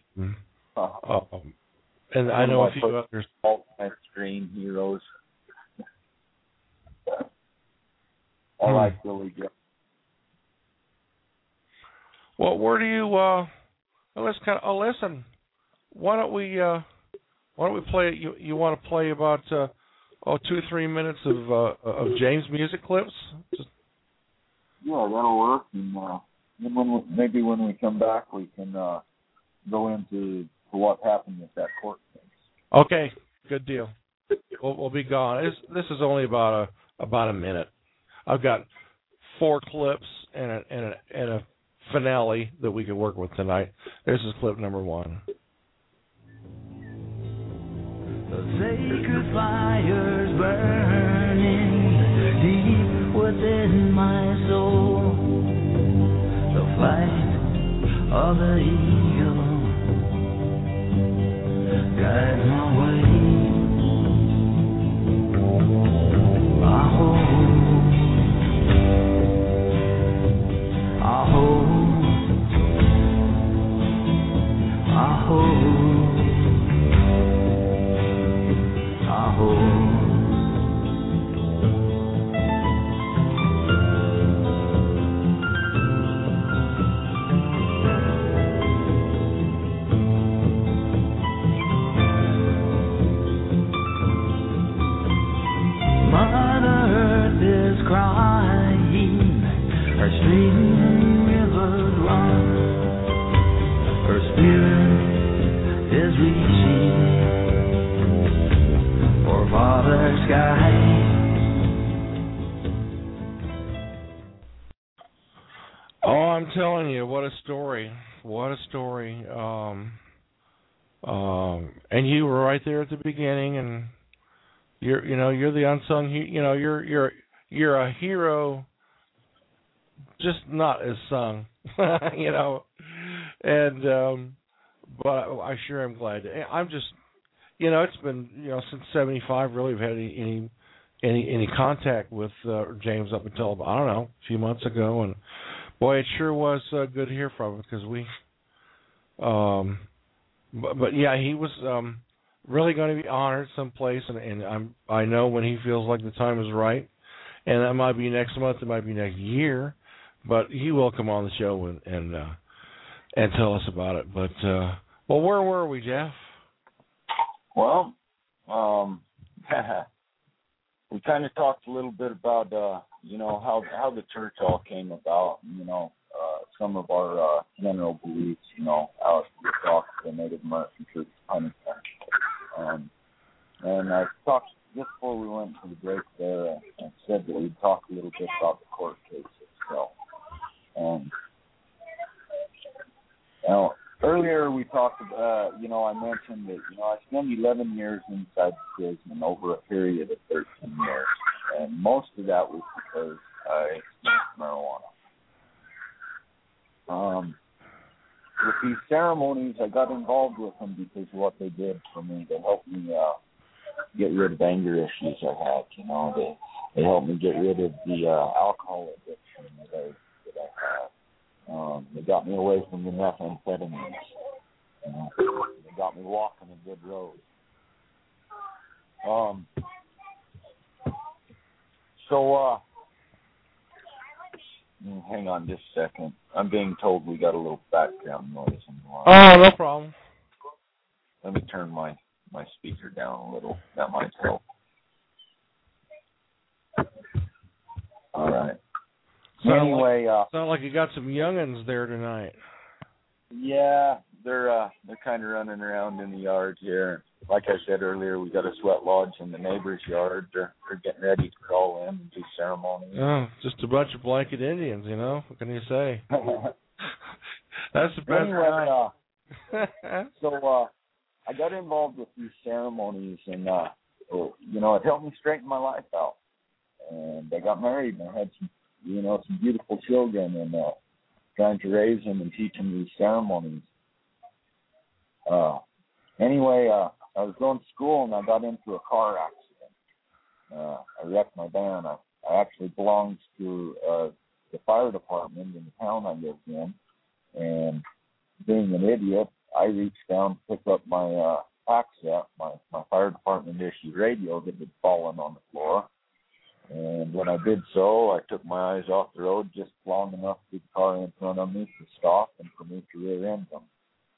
I know a few others. All-time screen heroes. I like Billy Jack. Well, where do you? Listen. Why don't we play? You want to play about 2-3 minutes of James music clips? Yeah, that'll work. And then maybe when we come back, we can go into what happened with that court case. Okay, good deal. We'll be gone. This is only about a minute. I've got 4 clips and a finale that we can work with tonight. This is clip number 1. The sacred fire's burning deep within my soul. The flight of the eagle guides my way. I Mother Earth is crying, her streaming rivers run, her spirit is reaching for Father Sky. Oh, I'm telling you, what a story. What a story. And you were right there at the beginning, and you're the unsung, you're a hero, just not as sung, and but I sure am glad. I'm just, it's been, since '75 really we've had any contact with James up until, I don't know, a few months ago, and boy, it sure was good to hear from him because but yeah, he was really going to be honored someplace, and I know when he feels like the time is right, and that might be next month, it might be next year, but he will come on the show and tell us about it. But well, where were we, Jeff? Well, we kind of talked a little bit about how the church all came about. Some of our general beliefs. How we talked to the Native American Church Huntington. And I talked just before we went to the break there. I said that we'd talk a little bit about the court case itself. Now, earlier we talked about, I mentioned that, I spent 11 years inside the prison over a period of 13 years. And most of that was because I smoked marijuana. With these ceremonies, I got involved with them because of what they did for me. They helped me get rid of anger issues I had. They helped me get rid of the alcohol addiction that I had. They got me away from the methamphetamines. They got me walking a good road. Hang on just a second. I'm being told we got a little background noise in the line. Oh, no problem. Let me turn my speaker down a little. That might help. All right. Sound like you got some youngins there tonight. Yeah, they're kind of running around in the yard here. Like I said earlier, we got a sweat lodge in the neighbor's yard. They're getting ready to crawl in and do ceremonies. Oh, just a bunch of blanket Indians, What can you say? That's the best. Anyway, so I got involved with these ceremonies, and it helped me straighten my life out. And I got married, and I had some beautiful children, and trying to raise them and teach them these ceremonies. I was going to school, and I got into a car accident. I wrecked my van. I actually belonged to the fire department in the town I lived in, and being an idiot, I reached down to pick up my pack set, my fire department issued radio that had fallen on the floor. And when I did so, I took my eyes off the road just long enough for the car in front of me to stop and for me to rear end them.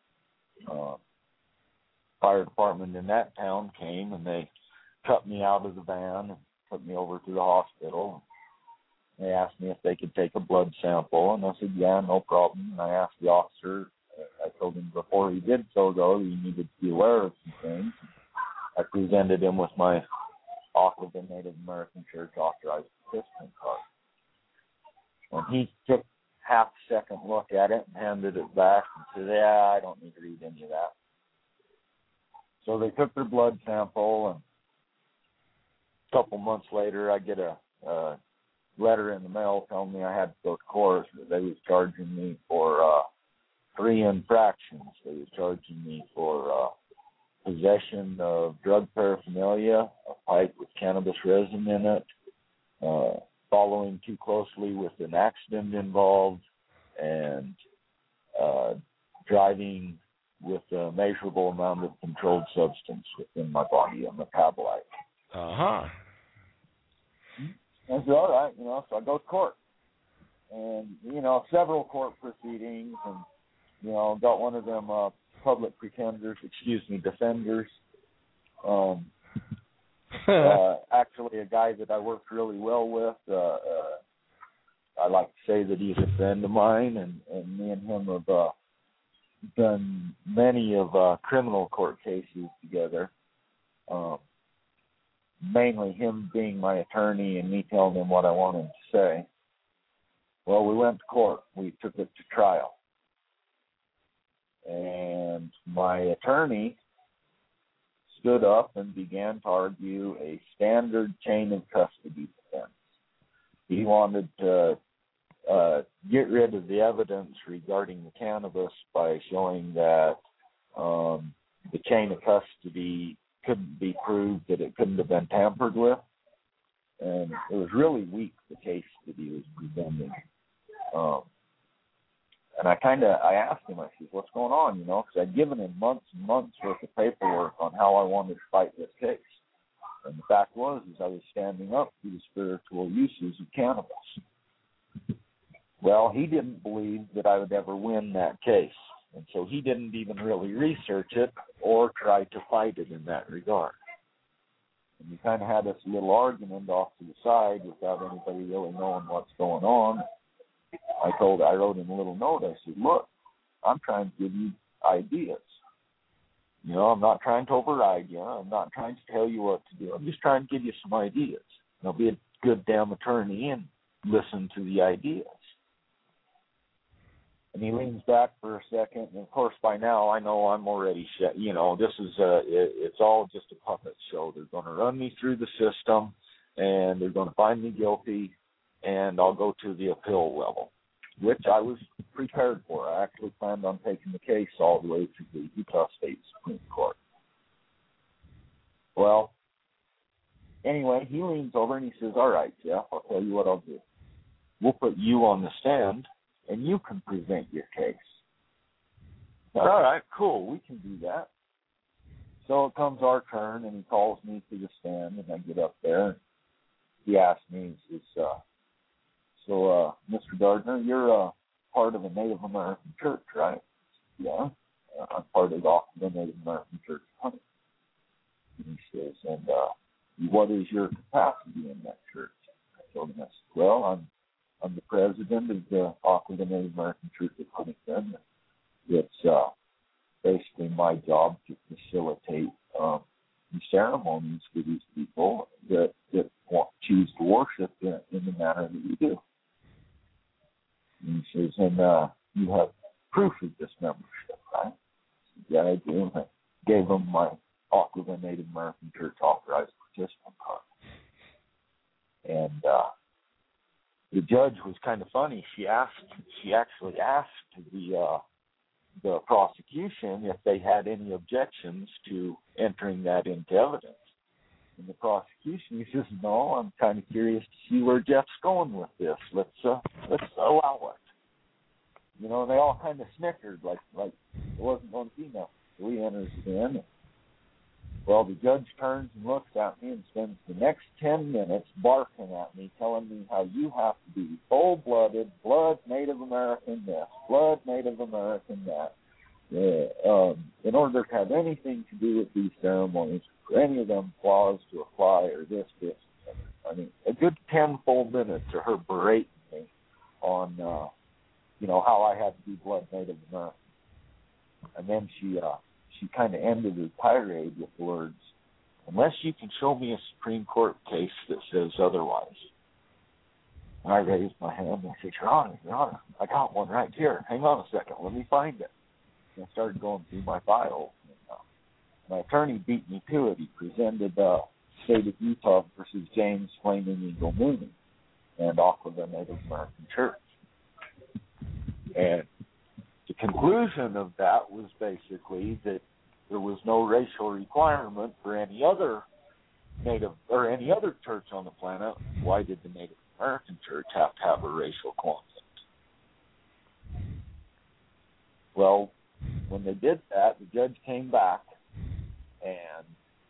Fire department in that town came, and they cut me out of the van and took me over to the hospital. They asked me if they could take a blood sample, and I said, yeah, no problem. And I asked the officer, I told him before he did so, though, he needed to be aware of some things. I presented him with my Auckland Native American Church authorized participant card. And he took half a second look at it and handed it back and said, yeah, I don't need to read any of that. So they took their blood sample, and a couple months later, I get a letter in the mail telling me I had to go to court. They was charging me for 3 infractions. They was charging me for possession of drug paraphernalia, a pipe with cannabis resin in it, following too closely with an accident involved, and driving with a measurable amount of controlled substance within my body, a metabolite. Uh-huh. I said, all right, so I go to court. And, several court proceedings, and, got one of them public defenders. Actually, a guy that I worked really well with. I like to say that he's a friend of mine, and me and him have done many of criminal court cases together. Mainly him being my attorney and me telling him what I wanted to say. Well, we went to court. We took it to trial. And my attorney stood up and began to argue a standard chain of custody defense. He wanted to get rid of the evidence regarding the cannabis by showing that the chain of custody couldn't be proved, that it couldn't have been tampered with. And it was really weak, the case that he was presenting. And I asked him, I said, what's going on, because I'd given him months and months worth of paperwork on how I wanted to fight this case. And the fact was, I was standing up to the spiritual uses of cannabis. Well, he didn't believe that I would ever win that case. And so he didn't even really research it or try to fight it in that regard. And we kind of had this little argument off to the side without anybody really knowing what's going on. I wrote him a little note. I said, look, I'm trying to give you ideas. I'm not trying to override you. I'm not trying to tell you what to do. I'm just trying to give you some ideas. Be a good damn attorney and listen to the ideas. And he leans back for a second, and of course by now I know I'm already shut. This is it's all just a puppet show. They're going to run me through the system, and they're going to find me guilty, and I'll go to the appeal level, which I was prepared for. I actually planned on taking the case all the way to the Utah State Supreme Court. Well, anyway, he leans over and he says, all right, Jeff, I'll tell you what I'll do. We'll put you on the stand, and you can present your case. All right, cool, we can do that. So it comes our turn, and he calls me to the stand, and I get up there. He asks me, he says, so, Mr. Gardner, you're part of a Native American church, right? Yeah, I'm part of the Native American Church of Huntington. And he says, and what is your capacity in that church? I told him, I said, well, I'm the president of the Auckland Native American Church of Huntington. It's basically my job to facilitate the ceremonies for these people that choose to worship in the manner that you do. And he says, and you have proof of this membership, right? I said, yeah, I do. I gave him my Auckland Native American Church authorized participant card. And the judge was kind of funny. She actually asked the prosecution if they had any objections to entering that into evidence. And the prosecution, he says, no, I'm kind of curious to see where Jeff's going with this. Let's allow it. They all kind of snickered like it wasn't going to be nothing. So he enters it in. Well, the judge turns and looks at me and spends the next 10 minutes barking at me, telling me how you have to be full-blooded, blood Native American this, blood Native American that, in order to have anything to do with these ceremonies, for any of them clause to apply or this. I mean, a good 10 full minutes of her berating me on, how I had to be blood Native American. And then she kind of ended her tirade with the words, unless you can show me a Supreme Court case that says otherwise. And I raised my hand and I said, Your Honor, I got one right here. Hang on a second, let me find it. And I started going through my files. My attorney beat me to it. He presented State of Utah versus James Flaming Eagle Mooney and Auckland Native American Church. And the conclusion of that was basically that there was no racial requirement for any other Native or any other church on the planet. Why did the Native American Church have to have a racial conflict? Well, when they did that, the judge came back, and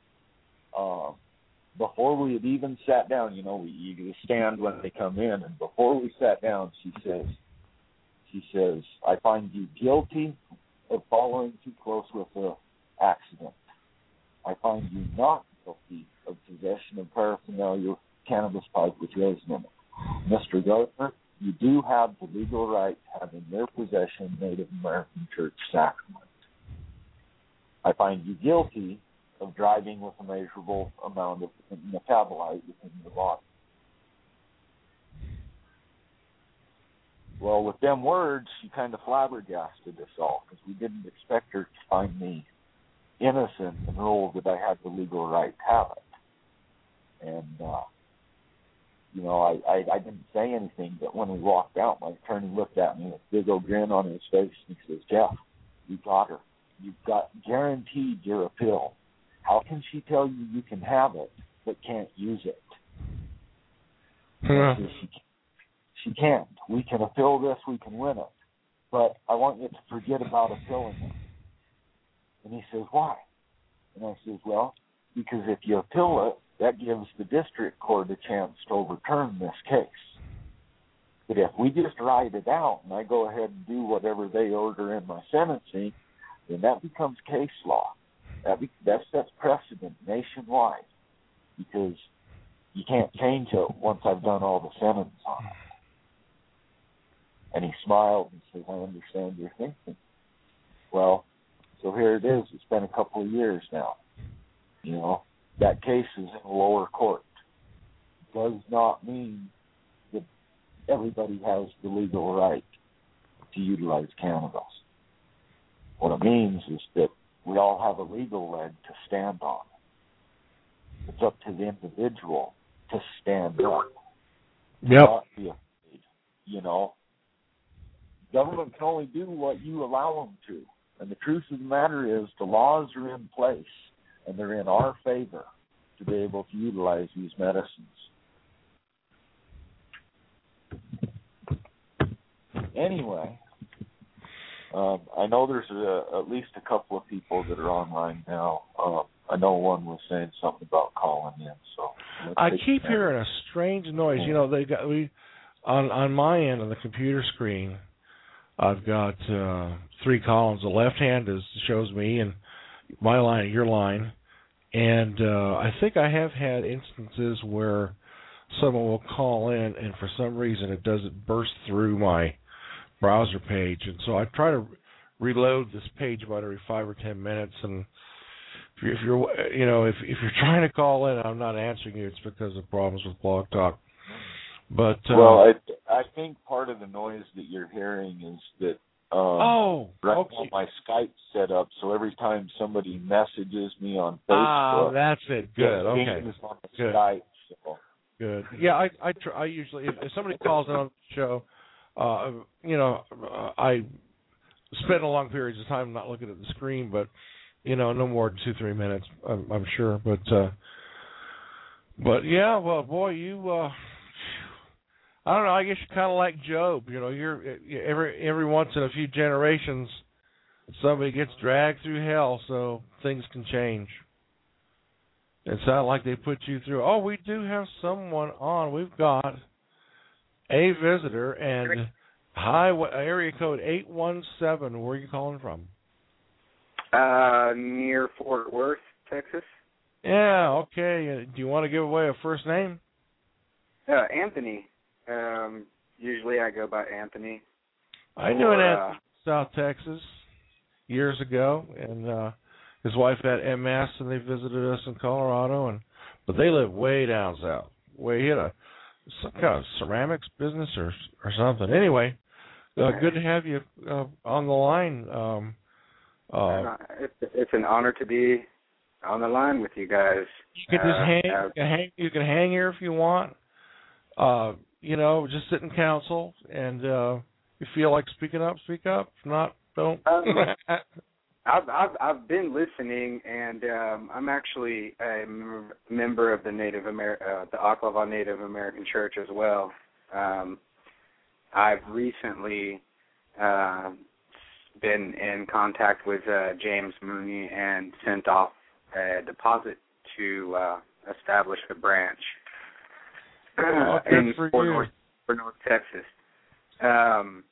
before we had even sat down, you stand when they come in, and before we sat down, she says, I find you guilty of following too close with the accident. I find you not guilty of possession of paraphernalia cannabis pipe with resin in it. Mr. Gardner, you do have the legal right to have in their possession Native American Church sacrament. I find you guilty of driving with a measurable amount of metabolite within your body. Well, with them words, she kind of flabbergasted us all because we didn't expect her to find me innocent and know that I had the legal right to have it. And, I didn't say anything, but when we walked out, my attorney looked at me with a big old grin on his face, and he says, Jeff, you got her. You've got guaranteed your appeal. How can she tell you you can have it but can't use it? Yeah. She can't. We can appeal this, we can win it. But I want you to forget about appealing it. And he says, why? And I says, well, because if you appeal it, that gives the district court a chance to overturn this case. But if we just write it out and I go ahead and do whatever they order in my sentencing, then that becomes case law. That sets precedent nationwide, because you can't change it once I've done all the sentence on it. And he smiled and said, I understand your thinking. Well, so here it is. It's been a couple of years now. That case is in a lower court. Does not mean that everybody has the legal right to utilize cannabis. What it means is that we all have a legal leg to stand on. It's up to the individual to stand up. Yep. Not be afraid. Government can only do what you allow them to. And the truth of the matter is the laws are in place, and they're in our favor to be able to utilize these medicines. Anyway, I know there's at least a couple of people that are online now. I know one was saying something about calling in. So I keep hearing a strange noise. They got on my end of the computer screen. I've got 3 columns. The left hand shows me and my line, your line, and I think I have had instances where someone will call in, and for some reason it doesn't burst through my browser page, and so I try to reload this page about every 5 or 10 minutes. And if you're trying to call in, I'm not answering you. It's because of problems with Blog Talk. But I think part of the noise that you're hearing is that now my Skype's set up, so every time somebody messages me on Facebook, that's it. Good. Okay. On the Good. Skype, so. Good. Yeah, I usually if somebody calls in on the show, I spend a long periods of time not looking at the screen, but no more than 2-3 minutes, I'm sure. But yeah, well, boy, you. I don't know. I guess you're kind of like Job. You're every once in a few generations, somebody gets dragged through hell so things can change. It's not like they put you through. Oh, we do have someone on. We've got a visitor, and area code 817. Where are you calling from? Near Fort Worth, Texas. Yeah. Okay. Do you want to give away a first name? Anthony. Usually I go by Anthony. I knew an Anthony in South Texas years ago, and his wife had MS, and they visited us in Colorado, but they live way down south. He had some kind of ceramics business or something. Anyway, good to have you on the line. It's an honor to be on the line with you guys. You can just hang. You can hang here if you want. Just sit in counsel, and if you feel like speaking up, speak up. If not, don't. I've been listening, and I'm actually a member of the the Oklahoma Native American Church as well. I've recently been in contact with James Mooney and sent off a deposit to establish a branch. In Fort North, Texas. I'm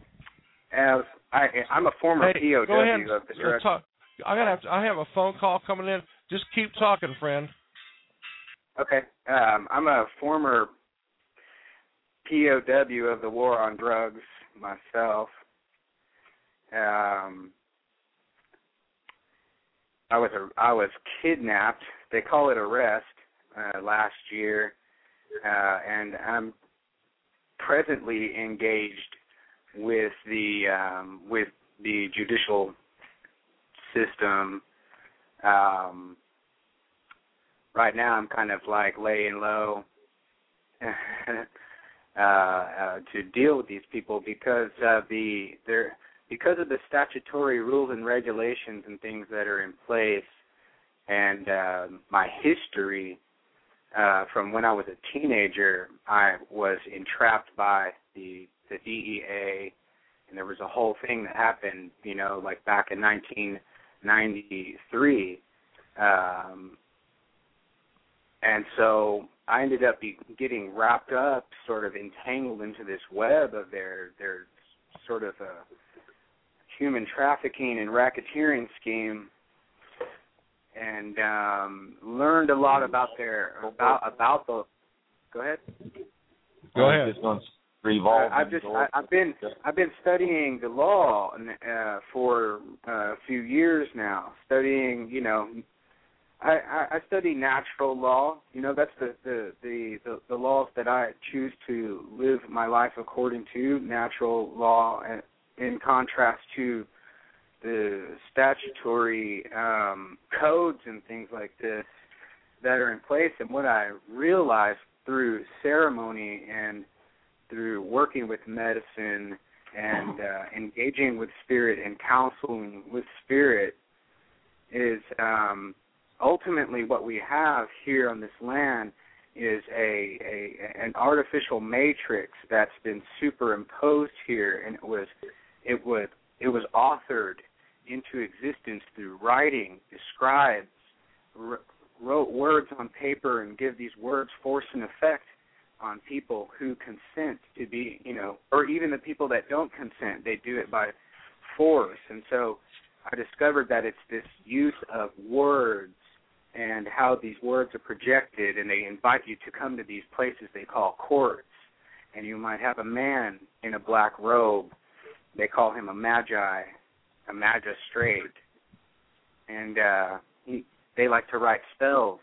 a former POW go ahead. of the church. I have a phone call coming in. Just keep talking, friend. Okay. I'm a former POW of the war on drugs myself. I was kidnapped. They call it arrest last year. And I'm presently engaged with the judicial system Right now I'm kind of like laying low to deal with these people because of the statutory rules and regulations and things that are in place, and my history from when I was a teenager. I was entrapped by the DEA, and there was a whole thing that happened, like back in 1993. And so I ended up getting wrapped up, sort of entangled into this web of their sort of a human trafficking and racketeering scheme, and learned a lot about the. Go ahead. Go ahead. This one's revolving. I've been studying the law for a few years now. Studying, I study natural law. That's the laws that I choose to live my life according to, natural law, in contrast to the statutory codes and things like this that are in place. And what I realized through ceremony and through working with medicine and engaging with spirit and counseling with spirit is ultimately what we have here on this land is an artificial matrix that's been superimposed here, and it was authored into existence through writing. The scribes wrote words on paper and give these words force and effect on people who consent to be, or even the people that don't consent. They do it by force. And so I discovered that it's this use of words and how these words are projected, and they invite you to come to these places they call courts. And you might have a man in a black robe. They call him a magistrate. And they like to write spells.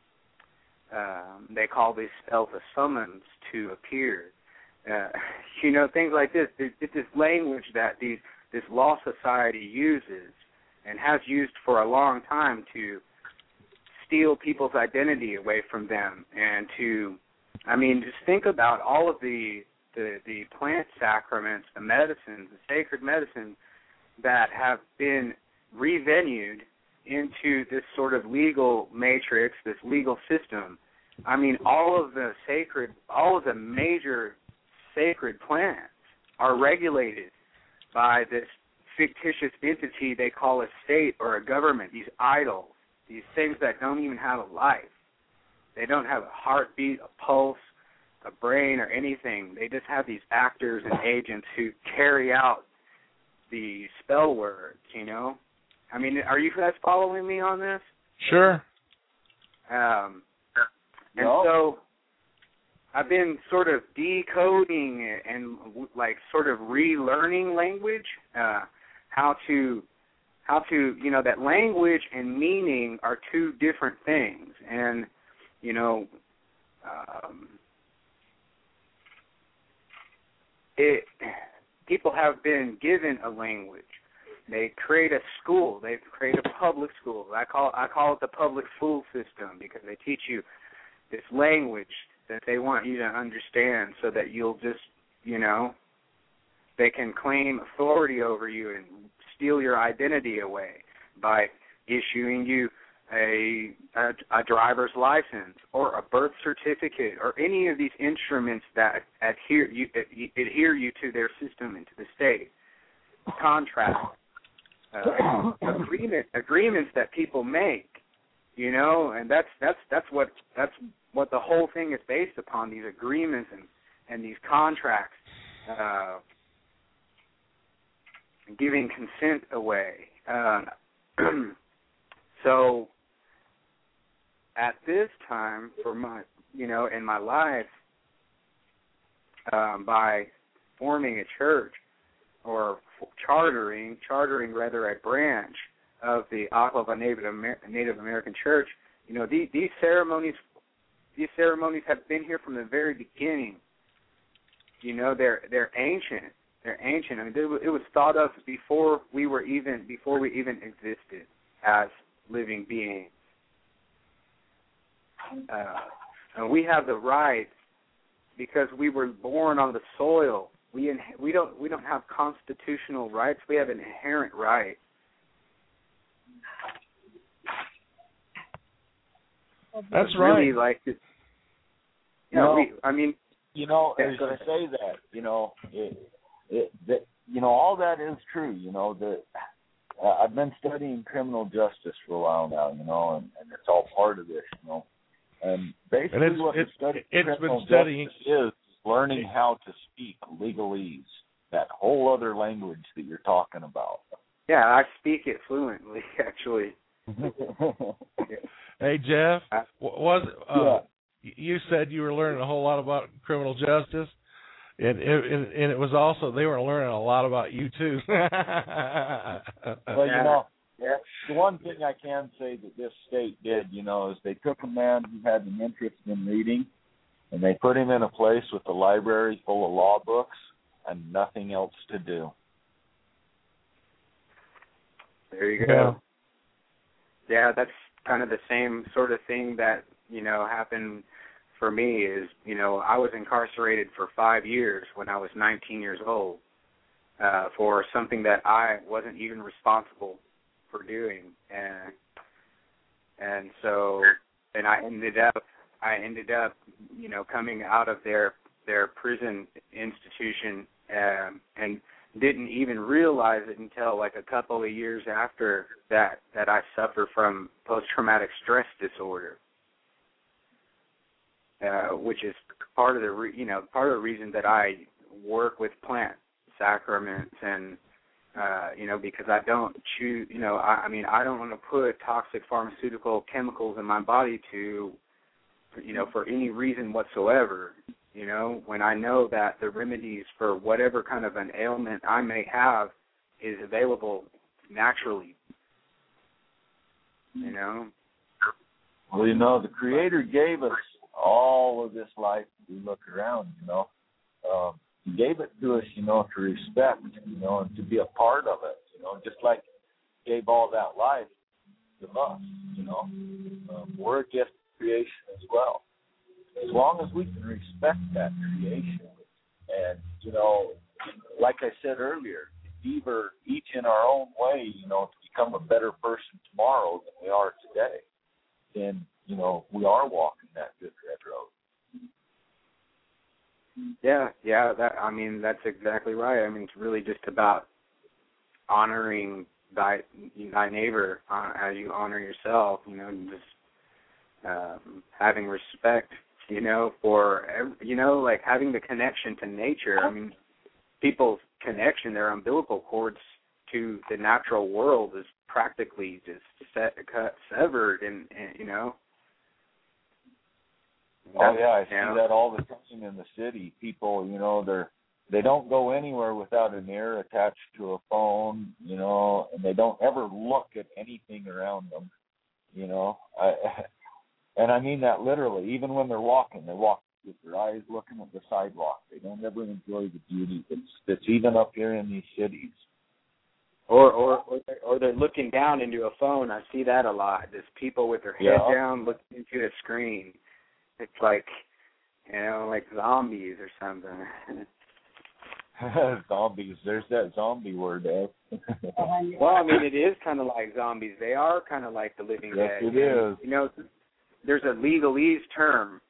They call these spells a summons to appear. Things like this. It's this language that this law society uses and has used for a long time to steal people's identity away from them, and just think about all of the plant sacraments, the medicines, the sacred medicine that have been revenued into this sort of legal matrix, this legal system. All of the major sacred plants are regulated by this fictitious entity they call a state or a government, these idols, these things that don't even have a life. They don't have a heartbeat, a pulse, a brain, or anything. They just have these actors and agents who carry out the spell words, Are you guys following me on this? Sure. So I've been sort of decoding and sort of relearning language, how to that language and meaning are two different things. And, people have been given a language. They create a school. They create a public school. I call it the public school system, because they teach you this language that they want you to understand, so that you'll just, they can claim authority over you and steal your identity away by issuing you a driver's license or a birth certificate or any of these instruments that adhere you to their system and to the state. Contracts, agreements that people make, and that's what the whole thing is based upon, these agreements and these contracts, giving consent away. So at this time for my, in my life, by forming a church or chartering rather a branch of the Akhlava Native American Church, these ceremonies have been here from the very beginning. They're ancient. They're ancient. It was thought of before we even existed as living beings. And we have the right, because we were born on the soil. We don't have constitutional rights. We have an inherent right. That's really right. Like it. You know, as you say that, all that is true. I've been studying criminal justice for a while now, and it's all part of this, And basically what the study of criminal justice is learning how to speak legalese, that whole other language that you're talking about. Yeah, I speak it fluently, actually. Hey, Jeff, you said you were learning a whole lot about criminal justice, and it was also they were learning a lot about you too. Well, the one thing I can say that this state did, is they took a man who had an interest in reading, and they put him in a place with a library full of law books and nothing else to do. There you go. Yeah, that's kind of the same sort of thing that, happened for me is, I was incarcerated for 5 years when I was 19 years old for something that I wasn't even responsible for doing. And so I ended up, coming out of their prison institution and didn't even realize it until like a couple of years after that I suffer from post-traumatic stress disorder, which is part of the reason that I work with plant sacraments and because I don't choose, I don't want to put toxic pharmaceutical chemicals in my body for any reason whatsoever. When I know that the remedies for whatever kind of an ailment I may have is available naturally. Well, the Creator gave us all of this life. We look around, He gave it to us, to respect, and to be a part of it, just like He gave all that life to us, we're a gift of creation as well. As long as we can respect that creation and, like I said earlier, endeavor each in our own way, to become a better person tomorrow than we are today, then, we are walking that good red road. Yeah, that's exactly right. It's really just about honoring thy neighbor as you honor yourself, just having respect, for, like having the connection to nature. People's connection, their umbilical cords to the natural world is practically just severed, and Oh yeah, I see that all the time in the city. People, they don't go anywhere without an ear attached to a phone, and they don't ever look at anything around them, And I mean that literally. Even when they're walking, they walk with their eyes looking at the sidewalk. They don't ever enjoy the beauty that's even up here in these cities. Or they're looking down into a phone. I see that a lot. There's people with their head down looking into a screen. It's like, like zombies or something. Zombies. There's that zombie word, Ed. Well, it is kind of like zombies. They are kind of like the living dead. Yes, it is. There's a legalese term.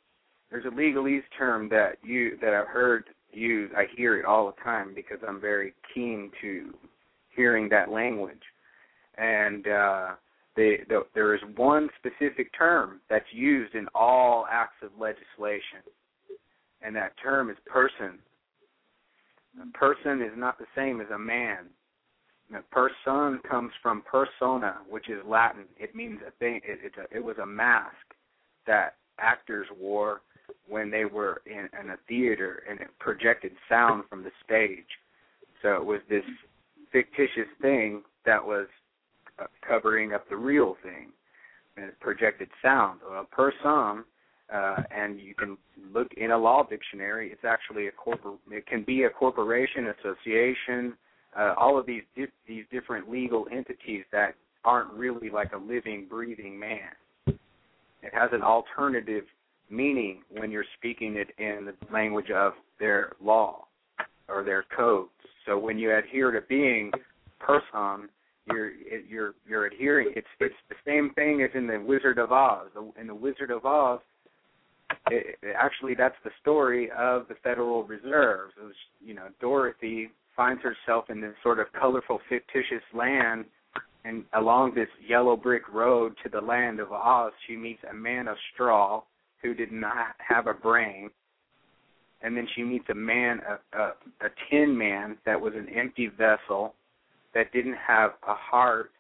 that I've heard used. I hear it all the time because I'm very keen to hearing that language. And there is one specific term that's used in all acts of legislation, and that term is person. A person is not the same as a man. Now, person comes from persona, which is Latin. It means a thing. It was a mask that actors wore when they were in a theater, and it projected sound from the stage. So it was this fictitious thing that was covering up the real thing, and it projected sound. A person, and you can look in a law dictionary. It's actually it can be a corporation, association, all of these different legal entities that aren't really like a living, breathing man. It has an alternative meaning when you're speaking it in the language of their law or their codes. So when you adhere to being person, you're adhering. It's the same thing as in the Wizard of Oz. In the Wizard of Oz, actually that's the story of the Federal Reserve. It was, you know, Dorothy finds herself in this sort of colorful, fictitious land, and along this yellow brick road to the land of Oz, she meets a man of straw who did not have a brain. And then she meets a tin man that was an empty vessel that didn't have a heart.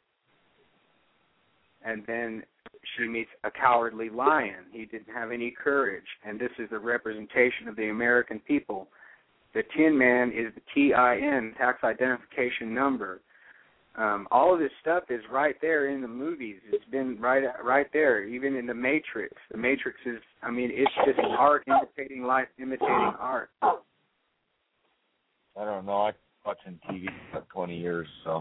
And then she meets a cowardly lion. He didn't have any courage. And this is the representation of the American people. The Tin Man is the TIN, tax identification number. All of this stuff is right there in the movies. It's been right there, even in The Matrix. The Matrix is, I mean, it's just art imitating life, imitating art. I don't know. I've been watching TV for 20 years, so.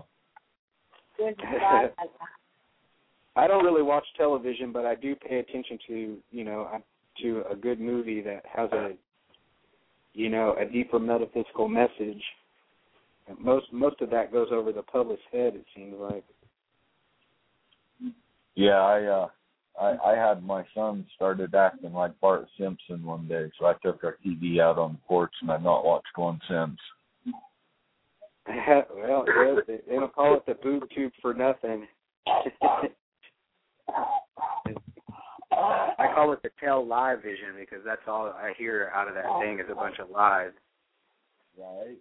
I don't really watch television, but I do pay attention to, you know, to a good movie that has a, you know, a deeper metaphysical message. Most of that goes over the public's head, it seems like. Yeah, I had my son started acting like Bart Simpson one day, so I took our TV out on the porch and I've not watched one since. Well, they don't call it the boob tube for nothing. I call it the tell lie vision because that's all I hear out of that thing is a bunch of lies. Right.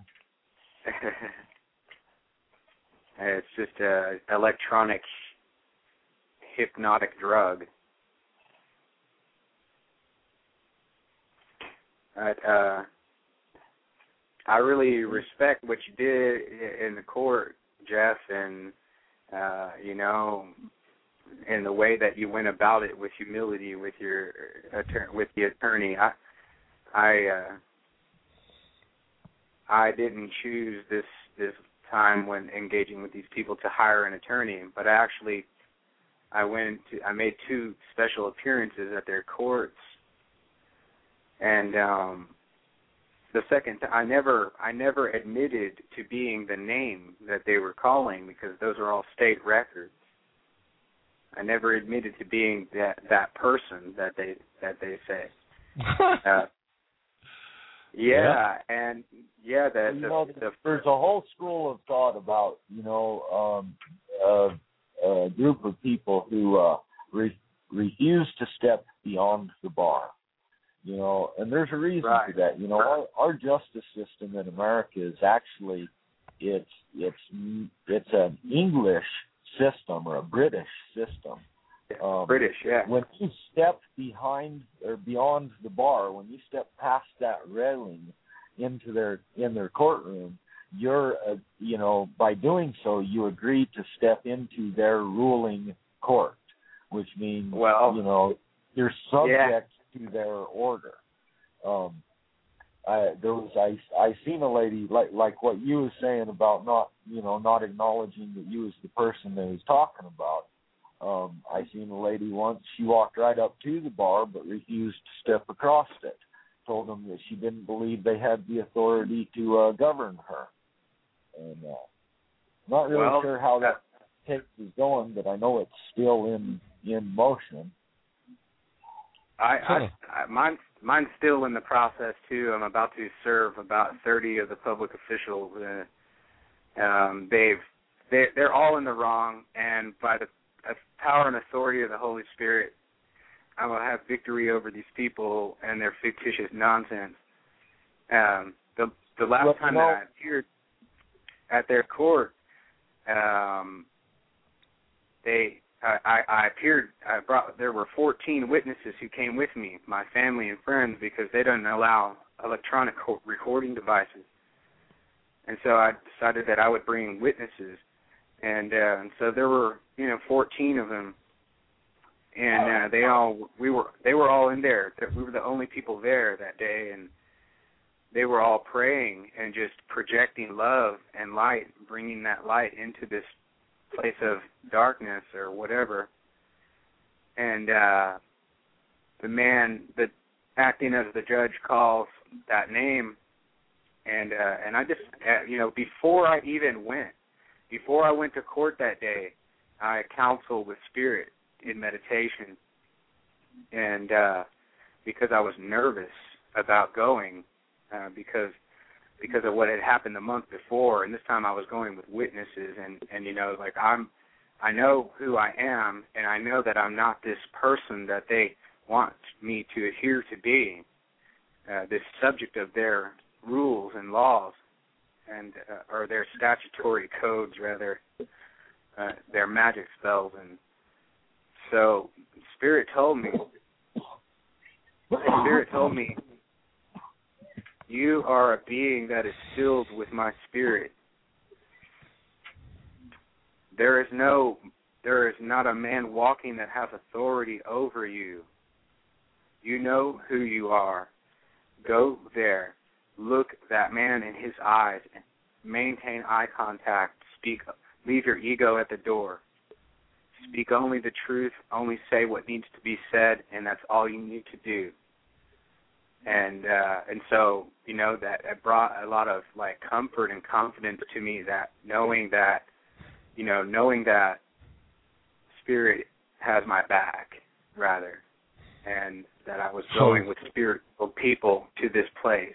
It's just an electronic hypnotic drug. But I really respect what you did in the court, Jeff, and you know, in the way that you went about it with humility with the attorney. I didn't choose this time when engaging with these people to hire an attorney, but I made 2 special appearances at their courts, and the second I never admitted to being the name that they were calling because those are all state records. I never admitted to being that person that they say. There's a whole school of thought about, you know, a group of people who refuse to step beyond the bar, you know, and there's a reason for that. You know, our justice system in America is actually it's an English system or a British system. British, yeah. When you step behind or beyond the bar, when you step past that railing in their courtroom, you're you know, by doing so you agree to step into their ruling court, which means you know, you're subject to their order. I seen a lady like what you was saying about not acknowledging that you was the person they was talking about. I seen a lady once, she walked right up to the bar but refused to step across it. Told them that she didn't believe they had the authority to govern her. And not really sure how that case is going, but I know it's still in motion. Mine's still in the process too. I'm about to serve about 30 of the public officials. They're all in the wrong, and by the power and authority of the Holy Spirit, I will have victory over these people and their fictitious nonsense. The last time that I appeared at their court, there were 14 witnesses who came with me, my family and friends, because they don't allow electronic recording devices. And so I decided that I would bring witnesses. And so there were, 14 of them. And they were all in there. We were the only people there that day, and they were all praying and just projecting love and light, bringing that light into this place of darkness or whatever. And the man that acting as the judge calls that name, and I just, before I went to court that day, I counseled with Spirit in meditation, and because I was nervous about going, because of what had happened the month before, and this time I was going with witnesses, and I know who I am, and I know that I'm not this person that they want me to adhere to being, this subject of their rules and laws, and or their statutory codes, rather, their magic spells. And so Spirit told me, you are a being that is filled with my Spirit. There is not a man walking that has authority over you. You know who you are. Go there. Look that man in his eyes. Maintain eye contact. Speak. Leave your ego at the door. Speak only the truth. Only say what needs to be said, and that's all you need to do. And so, that it brought a lot of comfort and confidence to me, that knowing that Spirit has my back, rather, and that I was going with spiritual people to this place.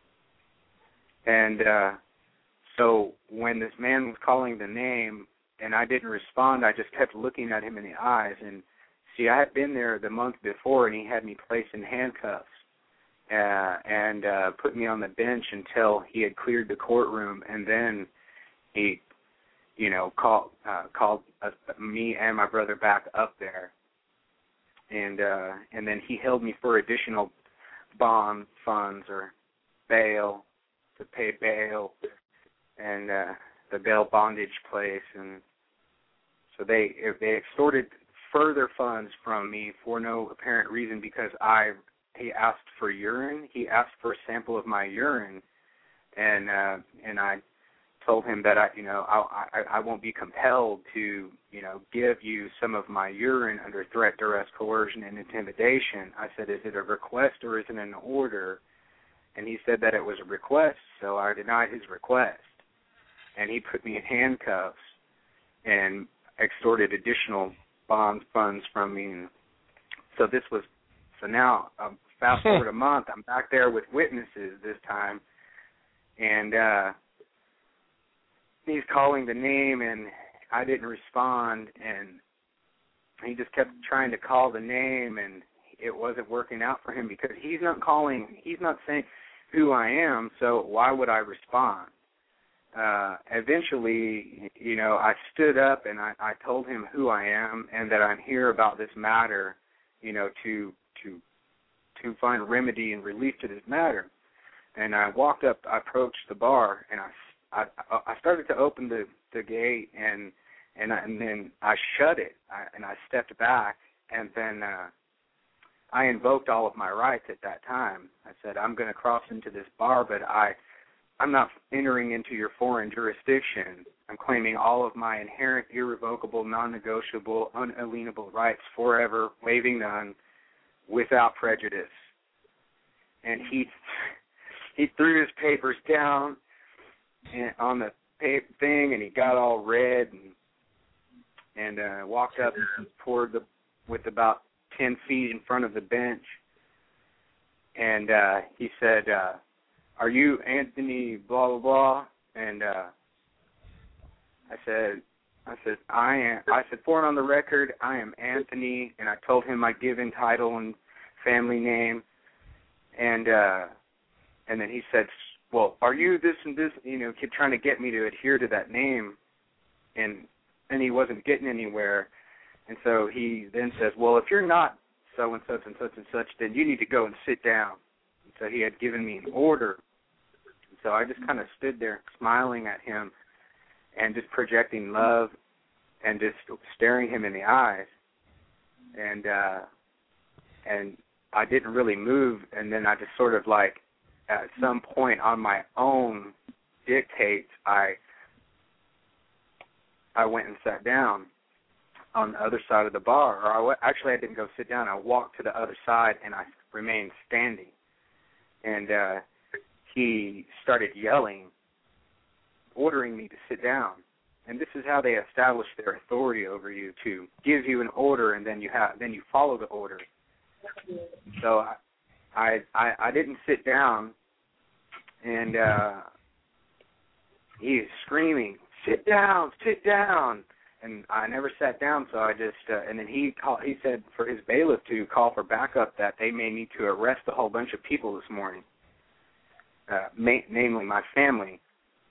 And so when this man was calling the name and I didn't respond, I just kept looking at him in the eyes. And see, I had been there the month before, and he had me placed in handcuffs and put me on the bench until he had cleared the courtroom, and then he called me and my brother back up there, and then he held me for additional bond funds or bail, to pay bail, and the bail bondage place, and so they extorted further funds from me for no apparent reason, because he asked for urine. He asked for a sample of my urine, and I told him that I won't be compelled to give you some of my urine under threat, duress, coercion, and intimidation. I said, is it a request or is it an order? And he said that it was a request, so I denied his request. And he put me in handcuffs and extorted additional bond funds from me. So now, fast forward a month, I'm back there with witnesses this time, and he's calling the name, and I didn't respond, and he just kept trying to call the name, and it wasn't working out for him because he's not saying who I am, so why would I respond? Eventually, I stood up and I told him who I am and that I'm here about this matter, to find remedy and relief to this matter. And I walked up, I approached the bar, and I started to open the gate, and then I shut it, and I stepped back, and then I invoked all of my rights at that time. I said, I'm going to cross into this bar, but I'm not entering into your foreign jurisdiction. I'm claiming all of my inherent, irrevocable, non-negotiable, unalienable rights forever, waiving none, without prejudice. And he threw his papers down on the thing, and he got all red and walked up toward with about 10 feet in front of the bench, and he said, are you Anthony blah, blah, blah? And I said, I am. I said, for it on the record, I am Anthony, and I told him my given title and family name, and then he said, well, are you this and this? Kept trying to get me to adhere to that name, and he wasn't getting anywhere. And so he then says, well, if you're not so and such and such and such, then you need to go and sit down. And so he had given me an order. And so I just kind of stood there smiling at him and just projecting love and just staring him in the eyes. And I didn't really move. And then I just sort of at some point on my own dictates, I I went and sat down on the other side of the bar. Or I didn't go sit down. I walked to the other side, and I remained standing. And he started yelling, ordering me to sit down. And this is how they establish their authority over you, to give you an order, and then you follow the order. So I didn't sit down, and he's screaming, sit down, and I never sat down. So I just and then he said for his bailiff to call for backup, that they may need to arrest a whole bunch of people this morning, namely my family.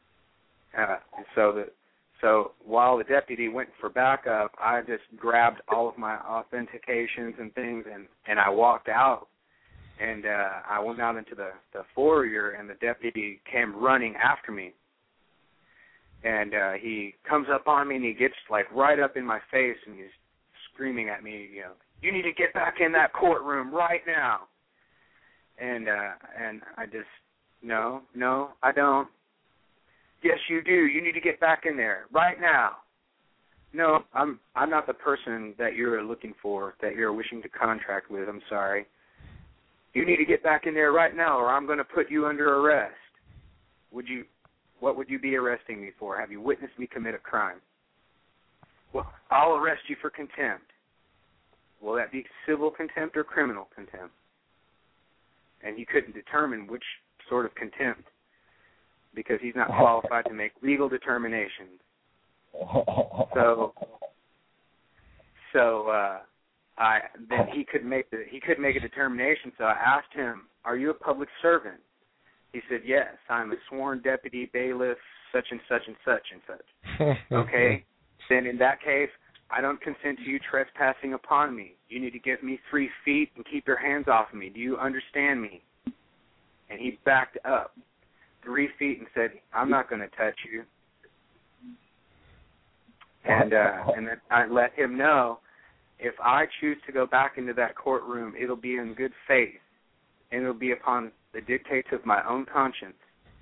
So while the deputy went for backup, I just grabbed all of my authentications and things, and I walked out. And I went out into the foyer, and the deputy came running after me. And he comes up on me, and he gets like right up in my face, and he's screaming at me, you need to get back in that courtroom right now. And I just, no, I don't. Yes, you do. You need to get back in there right now. No, I'm not the person that you're looking for, that you're wishing to contract with. I'm sorry. You need to get back in there right now, or I'm going to put you under arrest. What would you be arresting me for? Have you witnessed me commit a crime? Well, I'll arrest you for contempt. Will that be civil contempt or criminal contempt? And he couldn't determine which sort of contempt, because he's not qualified to make legal determinations. So then he could make a determination. So I asked him, "Are you a public servant?" He said, "Yes, I'm a sworn deputy bailiff, such and such and such and such." Okay, then in that case, I don't consent to you trespassing upon me. You need to give me 3 feet and keep your hands off of me. Do you understand me? And he backed up 3 feet and said, "I'm not going to touch you." And then I let him know, if I choose to go back into that courtroom, it'll be in good faith, and it'll be upon the dictates of my own conscience.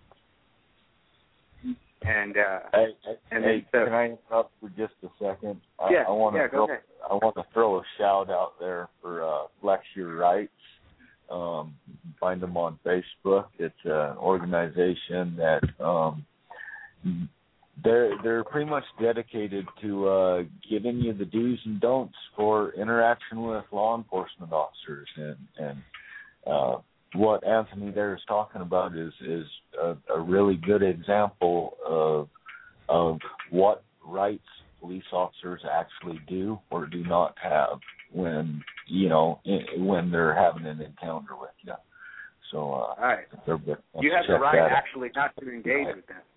And can I interrupt for just a second? Yeah, I want go ahead. I want to throw a shout out there for Flex Your Rights. Find them on Facebook. It's an organization that they're pretty much dedicated to giving you the do's and don'ts for interaction with law enforcement officers, and what Anthony there is talking about is a really good example of what rights police officers actually do or do not have when they're having an encounter with you. So, all right. You have check the right that actually not to engage with them.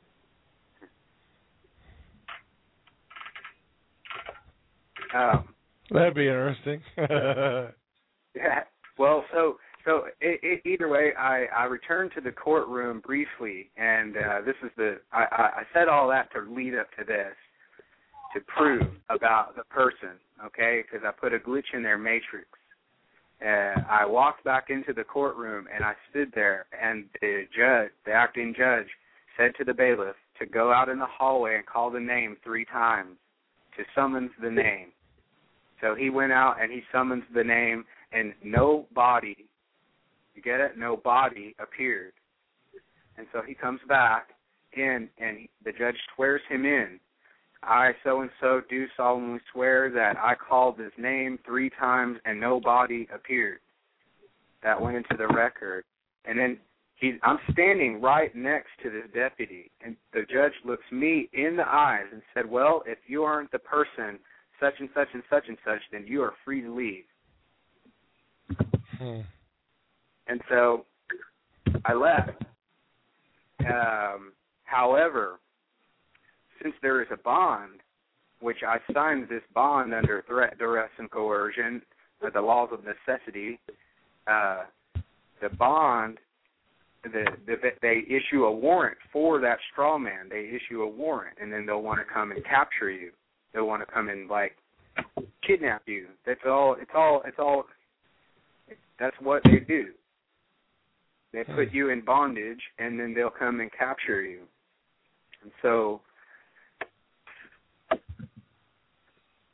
That'd be interesting. Yeah. Well, so either way, I returned to the courtroom briefly, and this is I said all that to lead up to this, to prove about the person, okay? Because I put a glitch in their matrix. I walked back into the courtroom, and I stood there, and the acting judge, said to the bailiff to go out in the hallway and call the name 3 times, to summons the name. So he went out and he summons the name, and no body, you get it? No body appeared. And so he comes back in, and the judge swears him in. I, so-and-so, do solemnly swear that I called his name 3 times and no body appeared. That went into the record. And then I'm standing right next to this deputy, and the judge looks me in the eyes and said, "Well, if you aren't the person such and such and such and such, then you are free to leave." And so I left. However, since there is a bond, which I signed this bond under threat, duress, and coercion, the laws of necessity, the bond, they issue a warrant for that straw man. They issue a warrant, and then they'll want to come and capture you. They'll want to come and kidnap you. That's all. That's what they do. They put you in bondage, and then they'll come and capture you. And so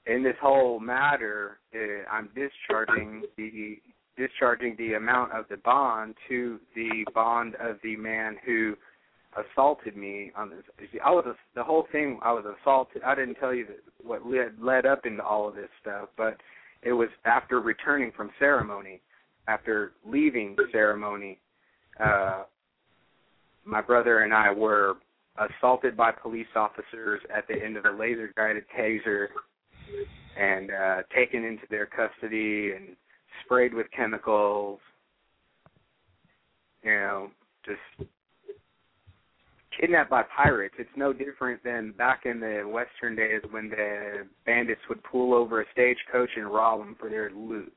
in this whole matter, I'm discharging the amount of the bond to the bond of the man who assaulted me on this. The whole thing, I was assaulted. I didn't tell you what led up into all of this stuff, but it was after returning from ceremony, after leaving ceremony. My brother and I were assaulted by police officers at the end of a laser-guided taser and taken into their custody and sprayed with chemicals, just kidnapped by pirates. It's no different than back in the Western days when the bandits would pull over a stagecoach and rob them for their loot.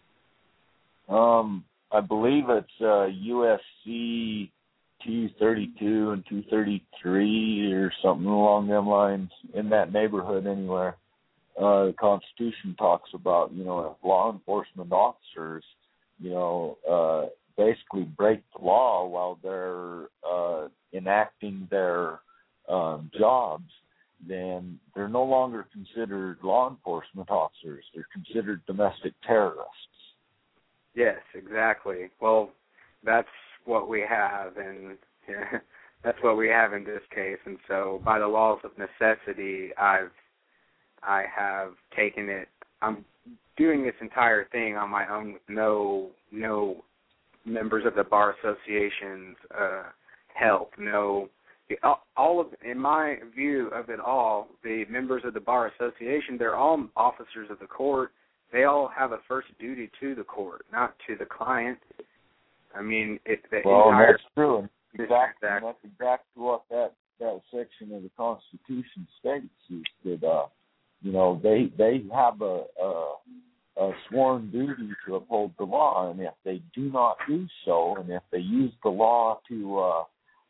I believe it's USC 232 and 233 or something along them lines, in that neighborhood anywhere. The Constitution talks about, if law enforcement officers, basically break the law while they're enacting their jobs, then they're no longer considered law enforcement officers. They're considered domestic terrorists. Yes, exactly. Well, that's what we have, and that's what we have in this case. And so, by the laws of necessity, I have taken it. I'm doing this entire thing on my own with no members of the bar association's help. No, all of, in my view of it all, the members of the bar association, they're all officers of the court. They all have a first duty to the court, not to the client. I mean, that's true. And exactly, that's exactly what that section of the Constitution states, is that they have a sworn duty to uphold the law, and if they do not do so, and if they use the law to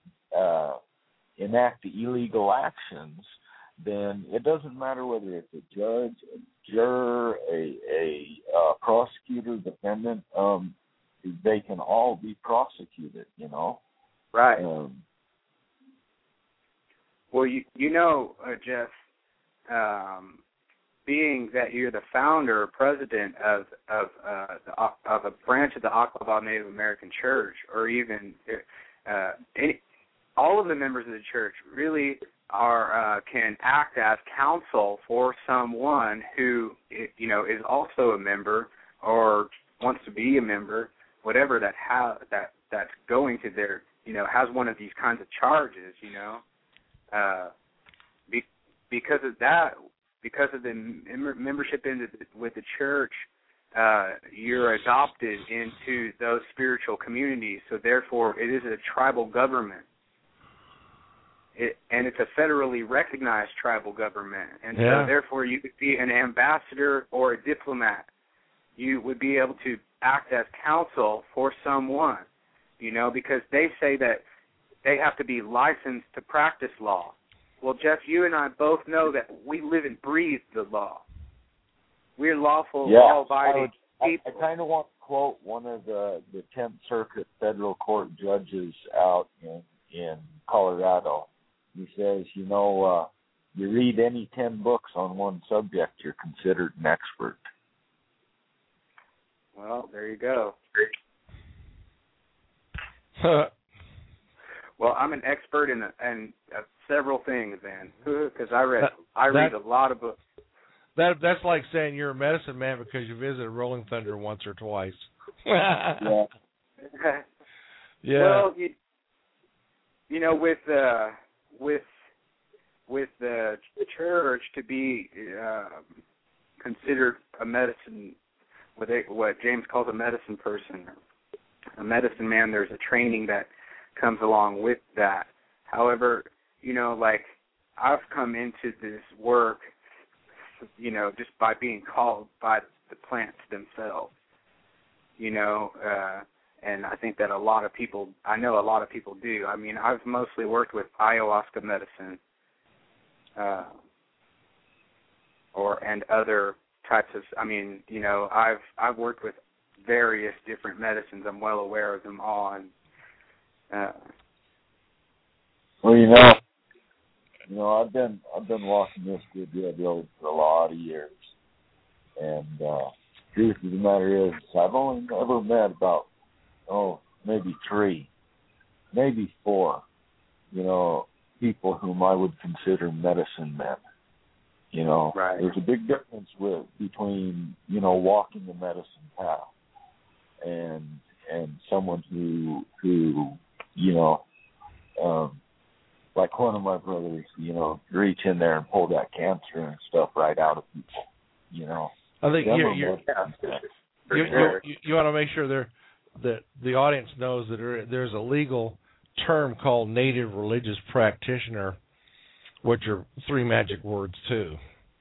enact illegal actions, then it doesn't matter whether it's a judge, a juror, a prosecutor, defendant. They can all be prosecuted. Right. Well, Jeff, being that you're the founder or president of a branch of the Aklavah Native American Church, or even all of the members of the church really can act as counsel for someone who is also a member or wants to be a member, whatever that's going to their has one of these kinds of charges. Because of that. Because of the membership with the church, you're adopted into those spiritual communities. So therefore, it is a tribal government, and it's a federally recognized tribal government. And so therefore, you could be an ambassador or a diplomat. You would be able to act as counsel for someone, because they say that they have to be licensed to practice law. Well, Jeff, you and I both know that we live and breathe the law. We're lawful, law-abiding people. I kind of want to quote one of the 10th Circuit Federal Court judges out in Colorado. He says, you read any 10 books on one subject, you're considered an expert. Well, there you go. Well, I'm an expert in several things, then, because I read a lot of books. That's like saying you're a medicine man because you visited Rolling Thunder once or twice. Yeah. Yeah. Well, with the church to be considered a medicine, what James calls a medicine person, a medicine man, there's a training that comes along with that. However, I've come into this work, just by being called by the plants themselves, and I think that a lot of people do. I mean, I've mostly worked with ayahuasca medicine, and other types of, I've worked with various different medicines. I'm well aware of them all, and well, I've been walking this good road for a lot of years, And truth of the matter is, I've only ever met about, maybe 3, maybe 4, people whom I would consider medicine men. Right. There's a big difference between, walking the medicine path and someone who like one of my brothers, reach in there and pull that cancer and stuff right out of people, I think you want to make sure that the audience knows that there's a legal term called native religious practitioner, which are 3 magic words too.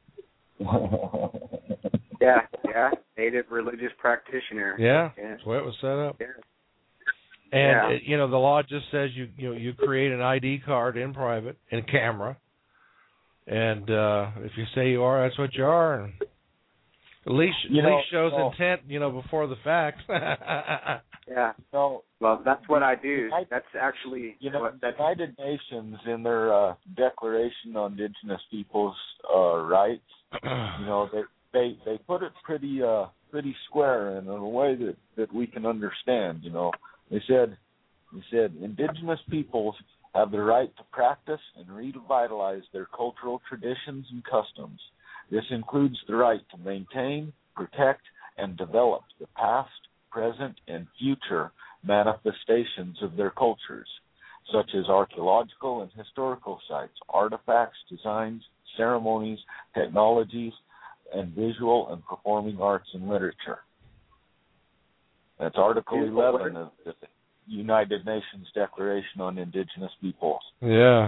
Yeah, native religious practitioner. Yeah, that's the way it was set up. Yeah. And the law just says you create an ID card in private, in camera, and if you say you are, that's what you are. And at least shows intent, before the fact. Yeah. So, well, that's what I do. That's actually the United Nations in their Declaration on Indigenous Peoples' Rights. They put it pretty square and in a way that we can understand. They said Indigenous peoples have the right to practice and revitalize their cultural traditions and customs. This includes the right to maintain, protect, and develop the past, present, and future manifestations of their cultures, such as archaeological and historical sites, artifacts, designs, ceremonies, technologies, and visual and performing arts and literature. That's Article 11 of the United Nations Declaration on Indigenous Peoples. Yeah.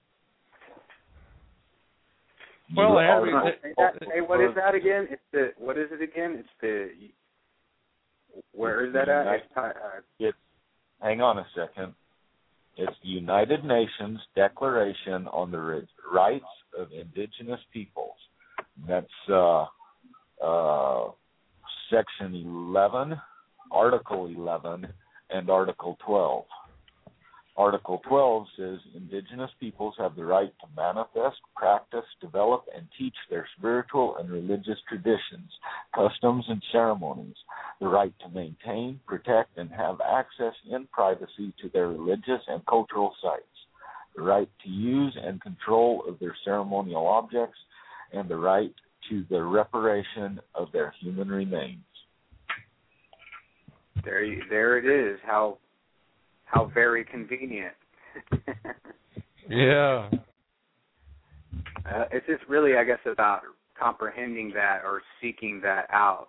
Well, what is that again? What is it again? Where is that at? Hang on a second. It's the United Nations Declaration on the Rights of Indigenous Peoples. That's Section 11, Article 11, and Article 12. Article 12 says Indigenous peoples have the right to manifest, practice, develop, and teach their spiritual and religious traditions, customs, and ceremonies, the right to maintain, protect, and have access in privacy to their religious and cultural sites, the right to use and control of their ceremonial objects, and the right to the reparation of their human remains. There it is. How very convenient. Yeah. It's just really, I guess, about comprehending that or seeking that out,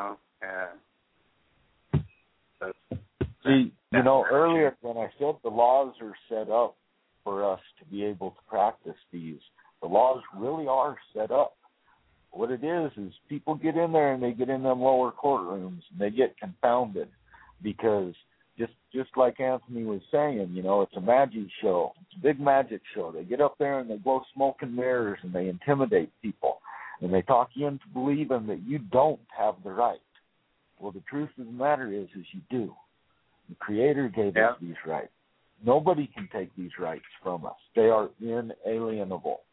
Earlier when I said the laws are set up for us to be able to practice these, the laws really are set up. What it is people get in there and they get in them lower courtrooms and they get confounded because just like Anthony was saying, it's a magic show. It's a big magic show. They get up there and they blow smoke and mirrors and they intimidate people. And they talk you into believing that you don't have the right. Well, the truth of the matter is you do. The Creator gave us these rights. Nobody can take these rights from us. They are inalienable.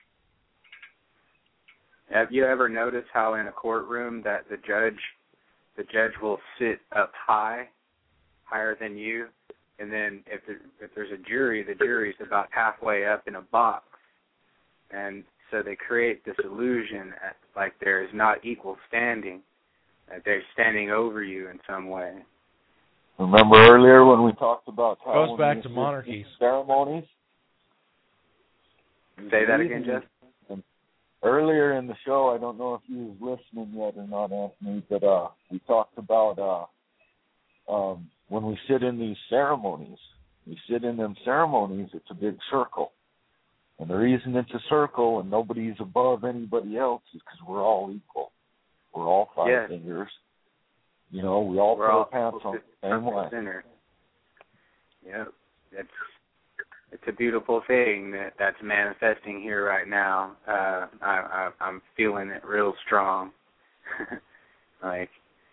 Have you ever noticed how in a courtroom that the judge will sit up higher than you, and then if there's a jury, the jury's about halfway up in a box, and so they create this illusion like there is not equal standing, that they're standing over you in some way. Remember earlier when we talked about how goes back to monarchies ceremonies? Say that again, Jeff. Earlier in the show, I don't know if you was listening yet or not, Anthony, but we talked about when we sit in these ceremonies. We sit in them ceremonies, it's a big circle. And the reason it's a circle and nobody's above anybody else is because we're all equal. We're all five fingers. We all put our pants on the same way. Center. Yeah, it's a beautiful thing that's manifesting here right now. I'm feeling it real strong. Like,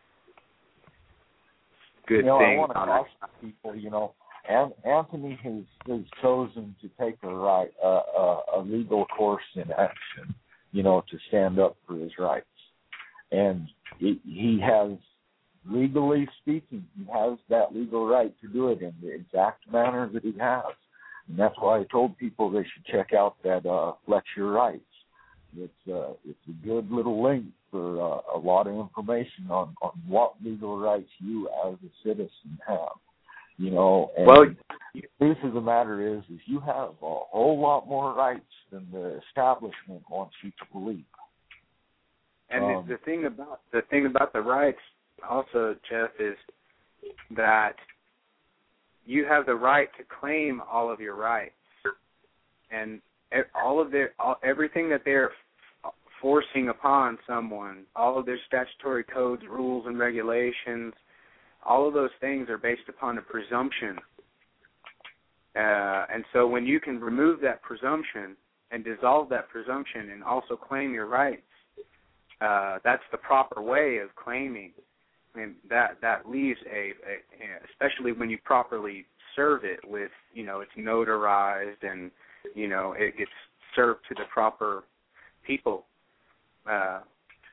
good thing. I want to caution people, Anthony has chosen to take a legal course in action, to stand up for his rights. And he has, legally speaking, he has that legal right to do it in the exact manner that he has. And that's why I told people they should check out that Fletcher Rights. It's a good little link for a lot of information on what legal rights you as a citizen have. You know, and the truth of the matter is you have a whole lot more rights than the establishment wants you to believe. And the thing about the rights also, Jeff, is that you have the right to claim all of your rights, and everything that they're forcing upon someone, all of their statutory codes, rules, and regulations, all of those things are based upon a presumption. And so when you can remove that presumption and dissolve that presumption and also claim your rights, that's the proper way of claiming. I mean, that leaves especially when you properly serve it with, it's notarized and, it gets served to the proper people. Well,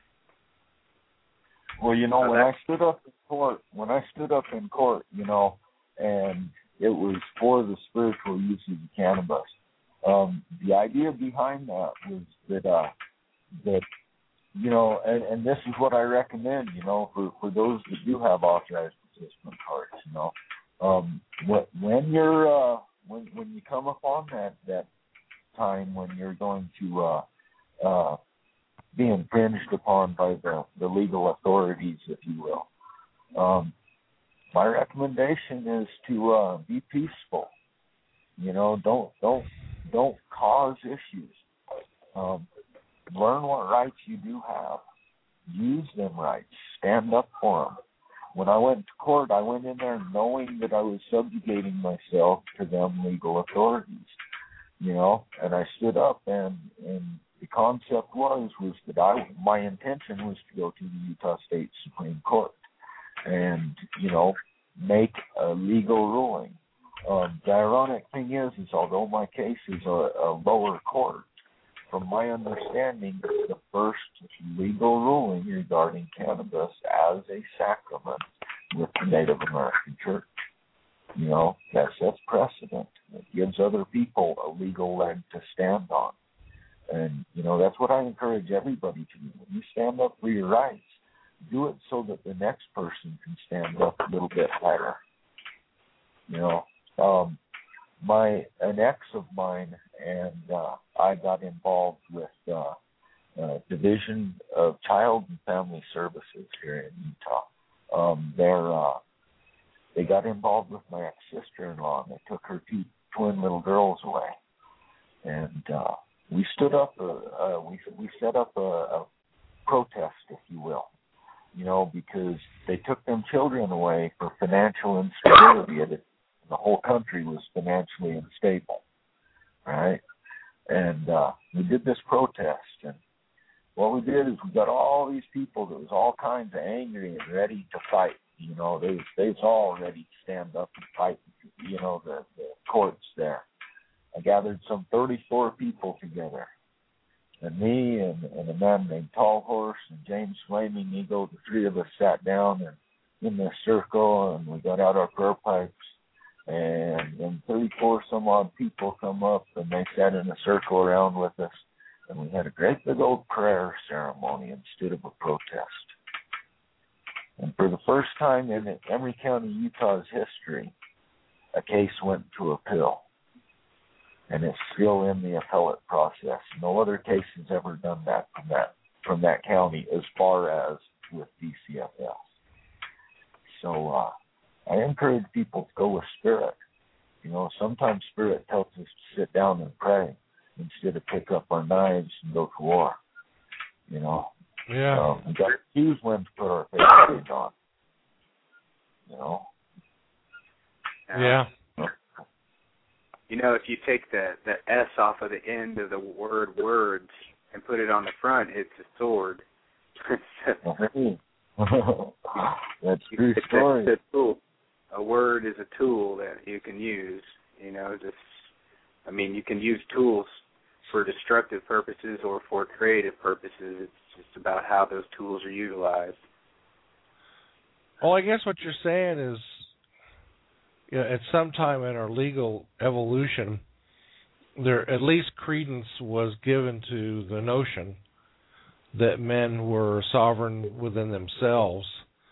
when I stood up in court, and it was for the spiritual use of the cannabis. The idea behind that was that and this is what I recommend, for those that do have authorized participant cards, when you're when you come upon that time when you're going to be infringed upon by the legal authorities, if you will. My recommendation is to be peaceful. Don't cause issues. Learn what rights you do have. Use them rights. Stand up for them. When I went to court, I went in there knowing that I was subjugating myself to them legal authorities. And I stood up, and the concept was that my intention was to go to the Utah State Supreme Court and, make a legal ruling. The ironic thing is although my case is a lower court, from my understanding, it's the first legal ruling regarding cannabis as a sacrament with the Native American Church. That sets precedent. It gives other people a legal leg to stand on. And, that's what I encourage everybody to do. When you stand up for your rights, do it so that the next person can stand up a little bit higher. An ex of mine and I got involved with Division of Child and Family Services here in Utah. They got involved with my ex-sister-in-law, and they took her two twin little girls away. And we stood up, we set up a protest, if you will, because they took them children away for financial instability. The whole country was financially unstable, right? And we did this protest, and what we did is we got all these people that was all kinds of angry and ready to fight. They was all ready to stand up and fight, the courts there. I gathered some 34 people together, and me and a man named Tall Horse and James Flaming Eagle, the three of us sat down and in this circle, and we got out our prayer pipes, and then 34 some odd people come up, and they sat in a circle around with us, and we had a great big old prayer ceremony instead of a protest. And for the first time in Emery County, Utah's history, a case went to appeal. And it's still in the appellate process. No other case has ever done that from that county as far as with DCFS. So I encourage people to go with spirit. Sometimes spirit tells us to sit down and pray instead of pick up our knives and go to war. Yeah. We got to choose when to put our faith on. Yeah. If you take the S off of the end of the word words and put it on the front, it's a sword. That's a true story. It's a tool. A word is a tool that you can use. You can use tools for destructive purposes or for creative purposes. It's just about how those tools are utilized. Well, I guess what you're saying is, at some time in our legal evolution, there at least credence was given to the notion that men were sovereign within themselves.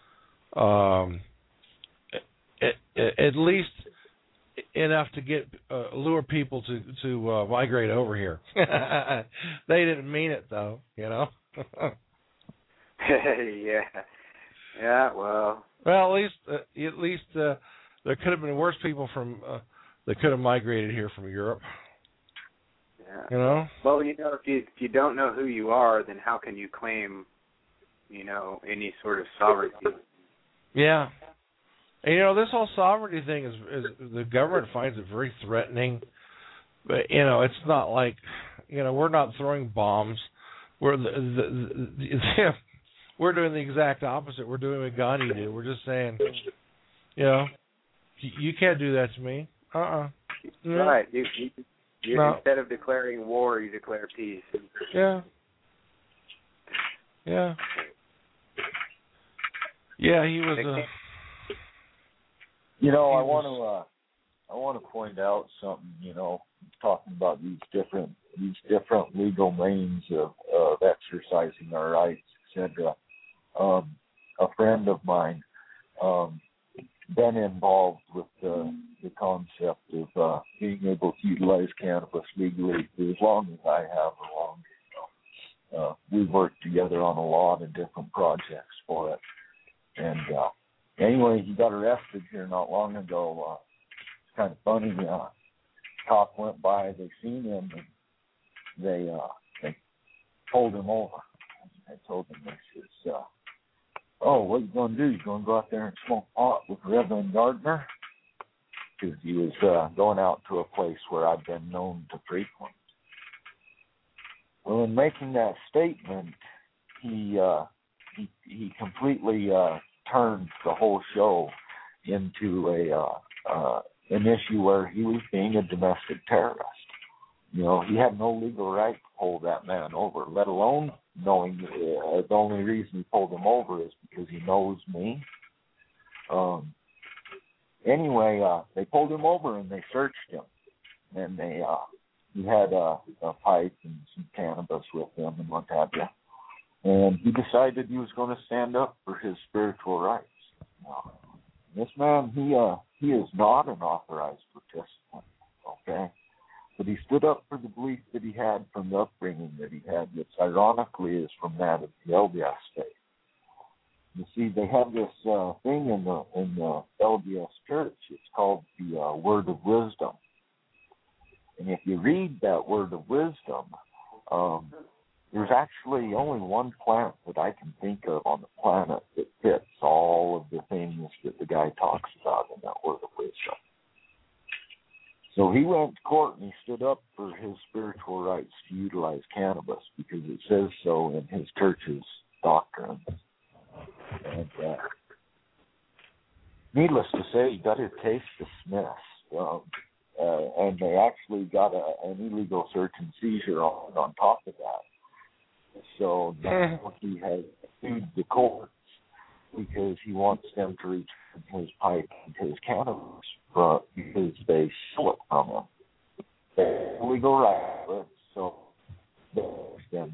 At least enough to get lure people to migrate over here. They didn't mean it, though, Yeah. Well, at least there could have been worse people from that could have migrated here from Europe. Yeah. Well, if you don't know who you are, then how can you claim, any sort of sovereignty? Yeah. And, this whole sovereignty thing is the government finds it very threatening. But, it's not like, we're not throwing bombs. We're we're doing the exact opposite. We're doing what Gandhi did. We're just saying, you can't do that to me. Right. No. Instead of declaring war, you declare peace. Yeah. Yeah. Yeah, he was I want to point out something. Talking about these different legal means of exercising our rights, etc. A friend of mine been involved with the concept of being able to utilize cannabis legally for as long as I have or longer. We've worked together on a lot of different projects for it. And anyway, he got arrested here not long ago. It's kind of funny. Cop went by, they seen him, and they pulled him over. I told him, I says, what are you going to do? You going to go out there and smoke pot with Reverend Gardner? Because he was going out to a place where I've been known to frequent. Well, in making that statement, he completely turned the whole show into an issue where he was being a domestic terrorist. He had no legal right to pull that man over, let alone knowing the only reason he pulled him over is because he knows me. Anyway, they pulled him over and they searched him, and he had a pipe and some cannabis with him and what have you. And he decided he was going to stand up for his spiritual rights. This man, he is not an authorized participant, okay? But he stood up for the belief that he had from the upbringing that he had, which ironically is from that of the LDS faith. You see, they have this thing in the LDS church. It's called the Word of Wisdom. And if you read that Word of Wisdom, there's actually only one plant that I can think of on the planet that fits all of the things that the guy talks about in that Word of Wisdom. So he went to court and he stood up for his spiritual rights to utilize cannabis because it says so in his church's doctrine. And needless to say, he got his case dismissed. And they actually got an illegal search and seizure on top of that. So now he has sued the courts because he wants them to return his pipe and his cannabis because they stole it from him. They're illegal right, so then.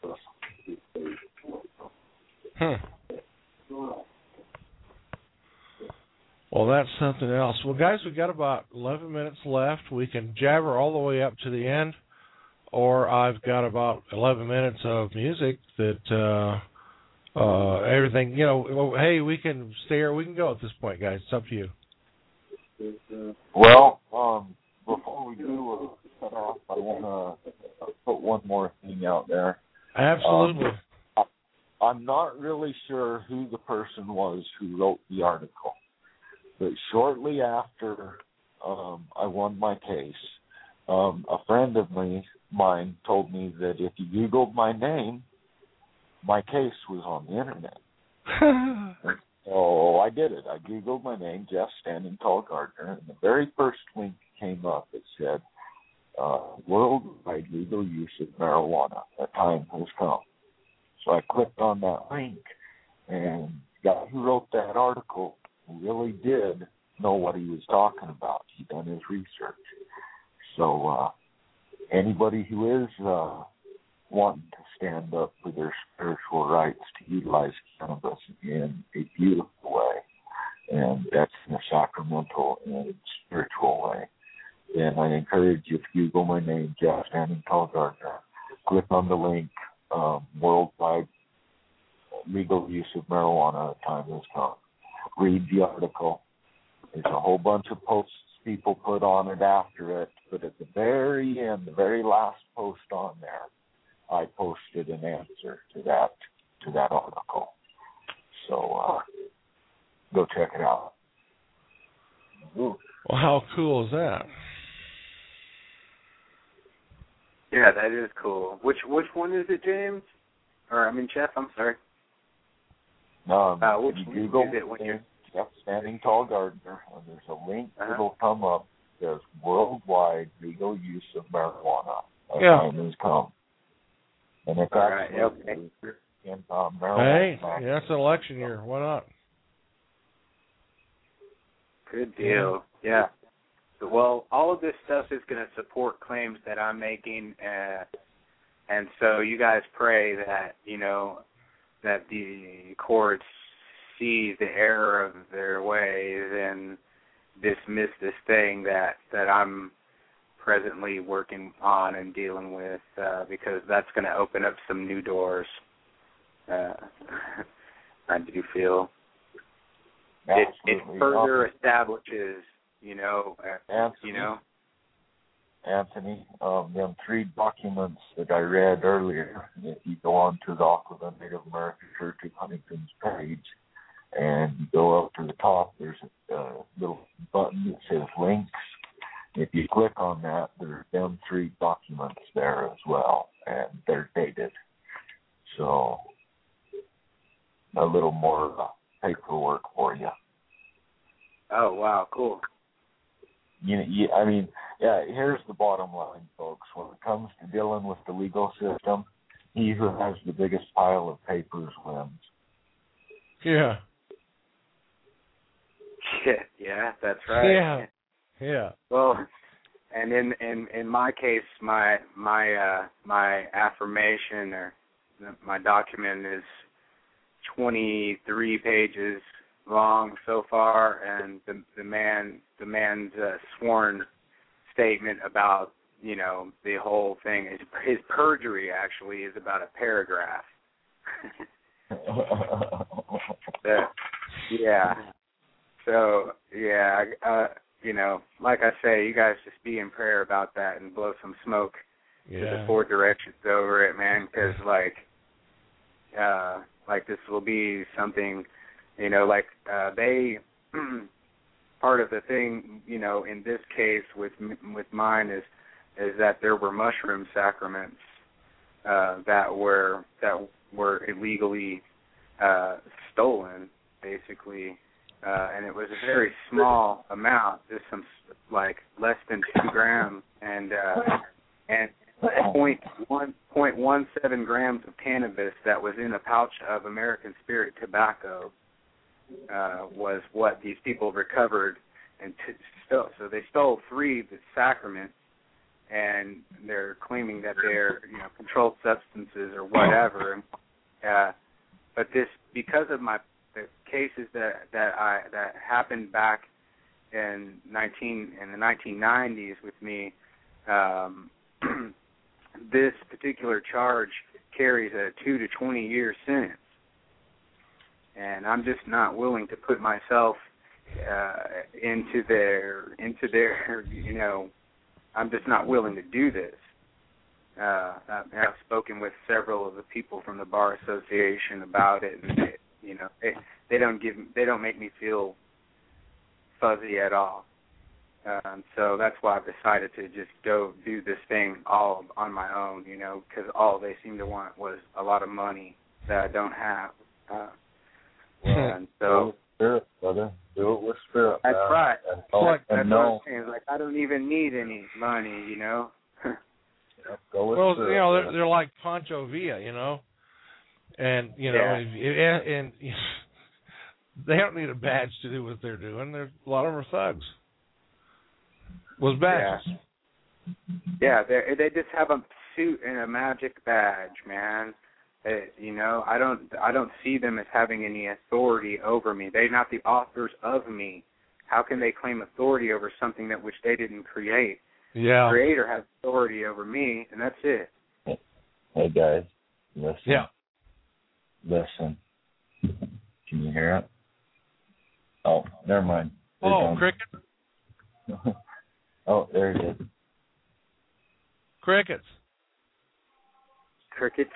Well, that's something else. Well, guys, we've got about 11 minutes left. We can jabber all the way up to the end, or I've got about 11 minutes of music that everything, hey, we can stay or we can go at this point, guys. It's up to you. Well, before we do cut off, I want to put one more thing out there. Absolutely. I'm not really sure who the person was who wrote the article, but shortly after I won my case, a friend of mine told me that if you Googled my name, my case was on the internet. So I did it. I Googled my name, Jeff Standing Tall Gardner, and the very first link came up. It said, worldwide legal use of marijuana. That time has come. So I clicked on that link, and the guy who wrote that article really did know what he was talking about. He'd done his research. So anybody who is wanting to stand up for their spiritual rights to utilize cannabis in a beautiful way, and that's in a sacramental and spiritual way, then I encourage you, if you Google my name, Jeff Standing Tall Gardner, click on the link, worldwide legal use of marijuana, time has come. Read the article. There's a whole bunch of posts people put on it after it, but at the very end, the very last post on there, I posted an answer to that article. So go check it out. Well, how cool is that? Yeah, that is cool. Which one is it, James? Or Jeff? I'm sorry. Which you Google is it when you're Jeff Standing Tall Gardner, and there's a link that'll come up that says worldwide legal use of marijuana. Time has come. And it's actually in marijuana. Hey, that's an election year. Why not? Good deal. Yeah. Well, all of this stuff is going to support claims that I'm making, and so you guys pray that, that the courts see the error of their ways and dismiss this thing that I'm presently working on and dealing with, because that's going to open up some new doors. I do feel it further establishes, Anthony, them 3 documents that I read earlier, if you go on to the Aquila Native American Church of Huntington's page and you go up to the top, there's a little button that says links. If you click on that, there's them 3 documents there as well, and they're dated. So a little more paperwork for you. Oh, wow, cool. Here's the bottom line, folks. When it comes to dealing with the legal system, he who has the biggest pile of papers wins. Yeah. Yeah, that's right. Yeah. Well, and in my case, my affirmation or my document is 23 pages long so far, and the man's sworn statement about the whole thing, his perjury actually is about a paragraph. Like I say, you guys just be in prayer about that and blow some smoke to the 4 directions over it, man, because like this will be something. They part of the thing, in this case with mine is that there were mushroom sacraments that were illegally stolen, basically, and it was a very small amount, just some less than 2 grams, and 0.17 grams of cannabis that was in a pouch of American Spirit tobacco. Was what these people recovered, and so they stole 3 of the sacraments, and they're claiming that they're controlled substances or whatever. But this, because of the cases that happened back in the 1990s with me, this particular charge carries a 2 to 20 year sentence. And I'm just not willing to put myself into their, I'm just not willing to do this. I've spoken with several of the people from the Bar Association about it, and they don't make me feel fuzzy at all. So that's why I've decided to just go do this thing all on my own, because all they seem to want was a lot of money that I don't have. And so, spirit, brother. Do it with spirit. That's right. That's what I'm saying. I don't even need any money, Go with Well, the, they're like Pancho Villa, and Yeah. and they don't need a badge to do what they're doing. There's a lot of them are thugs with badges. Yeah, they just have a suit and a magic badge, man. I don't see them as having any authority over me. They're not the authors of me. How can they claim authority over something that which they didn't create? Yeah. The Creator has authority over me, and that's it. hey guys, listen. Yeah. Listen. Can you hear it? Oh, never mind. Oh, cricket. Oh, there it is. Crickets. Crickets.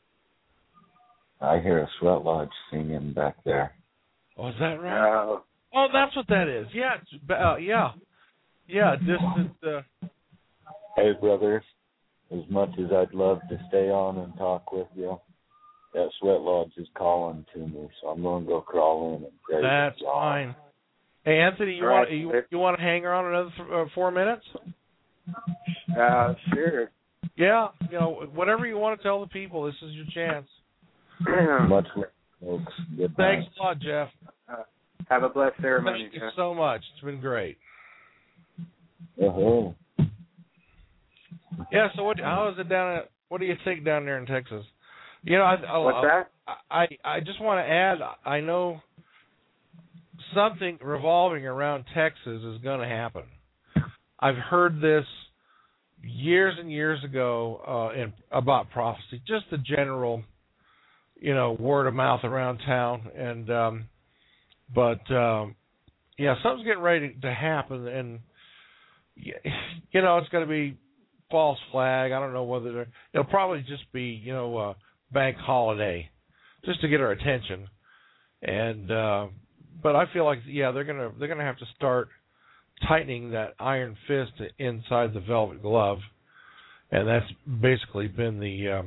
I hear a sweat lodge singing back there. Oh, is that right? Oh, that's what that is. Yeah, yeah. Distant. Hey, brothers, as much as I'd love to stay on and talk with you, that sweat lodge is calling to me, so I'm going to go crawl in and pray. That's fine. Hey, Anthony, you want to hang around another 4 minutes? Sure. Yeah, whatever you want to tell the people, this is your chance. Much love, folks. Goodbye. Thanks a lot, Jeff. Have a blessed ceremony, Thank you Jeff. so much. It's been great. Uh-huh. Yeah. So how is it down? What do you think down there in Texas? What's that? I just want to add. I know something revolving around Texas is going to happen. I've heard this years and years ago about prophecy, just the general, word of mouth around town, and something's getting ready to happen, and it's going to be false flag. I don't know whether it'll probably just be a bank holiday, just to get our attention, and but I feel like they're gonna have to start tightening that iron fist inside the velvet glove, and that's basically been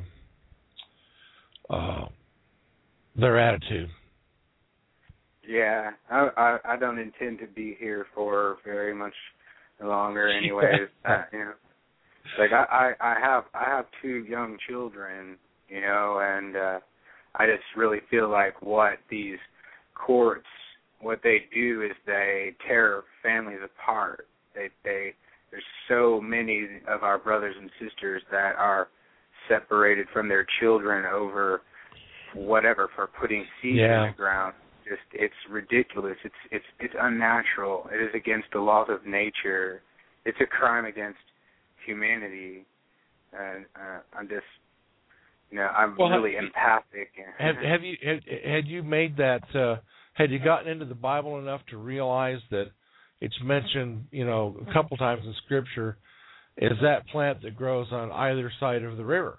their attitude. Yeah, I don't intend to be here for very much longer, anyways. Like I have 2 young children, and I just really feel like what these courts, what they do is they tear families apart. There's so many of our brothers and sisters that are separated from their children over whatever, for putting seeds in the ground. It's ridiculous. It's unnatural. It is against the laws of nature. It's a crime against humanity. And I'm just, I'm really empathic. Had you made that? Had you gotten into the Bible enough to realize that it's mentioned, a couple times in Scripture, is that plant that grows on either side of the river?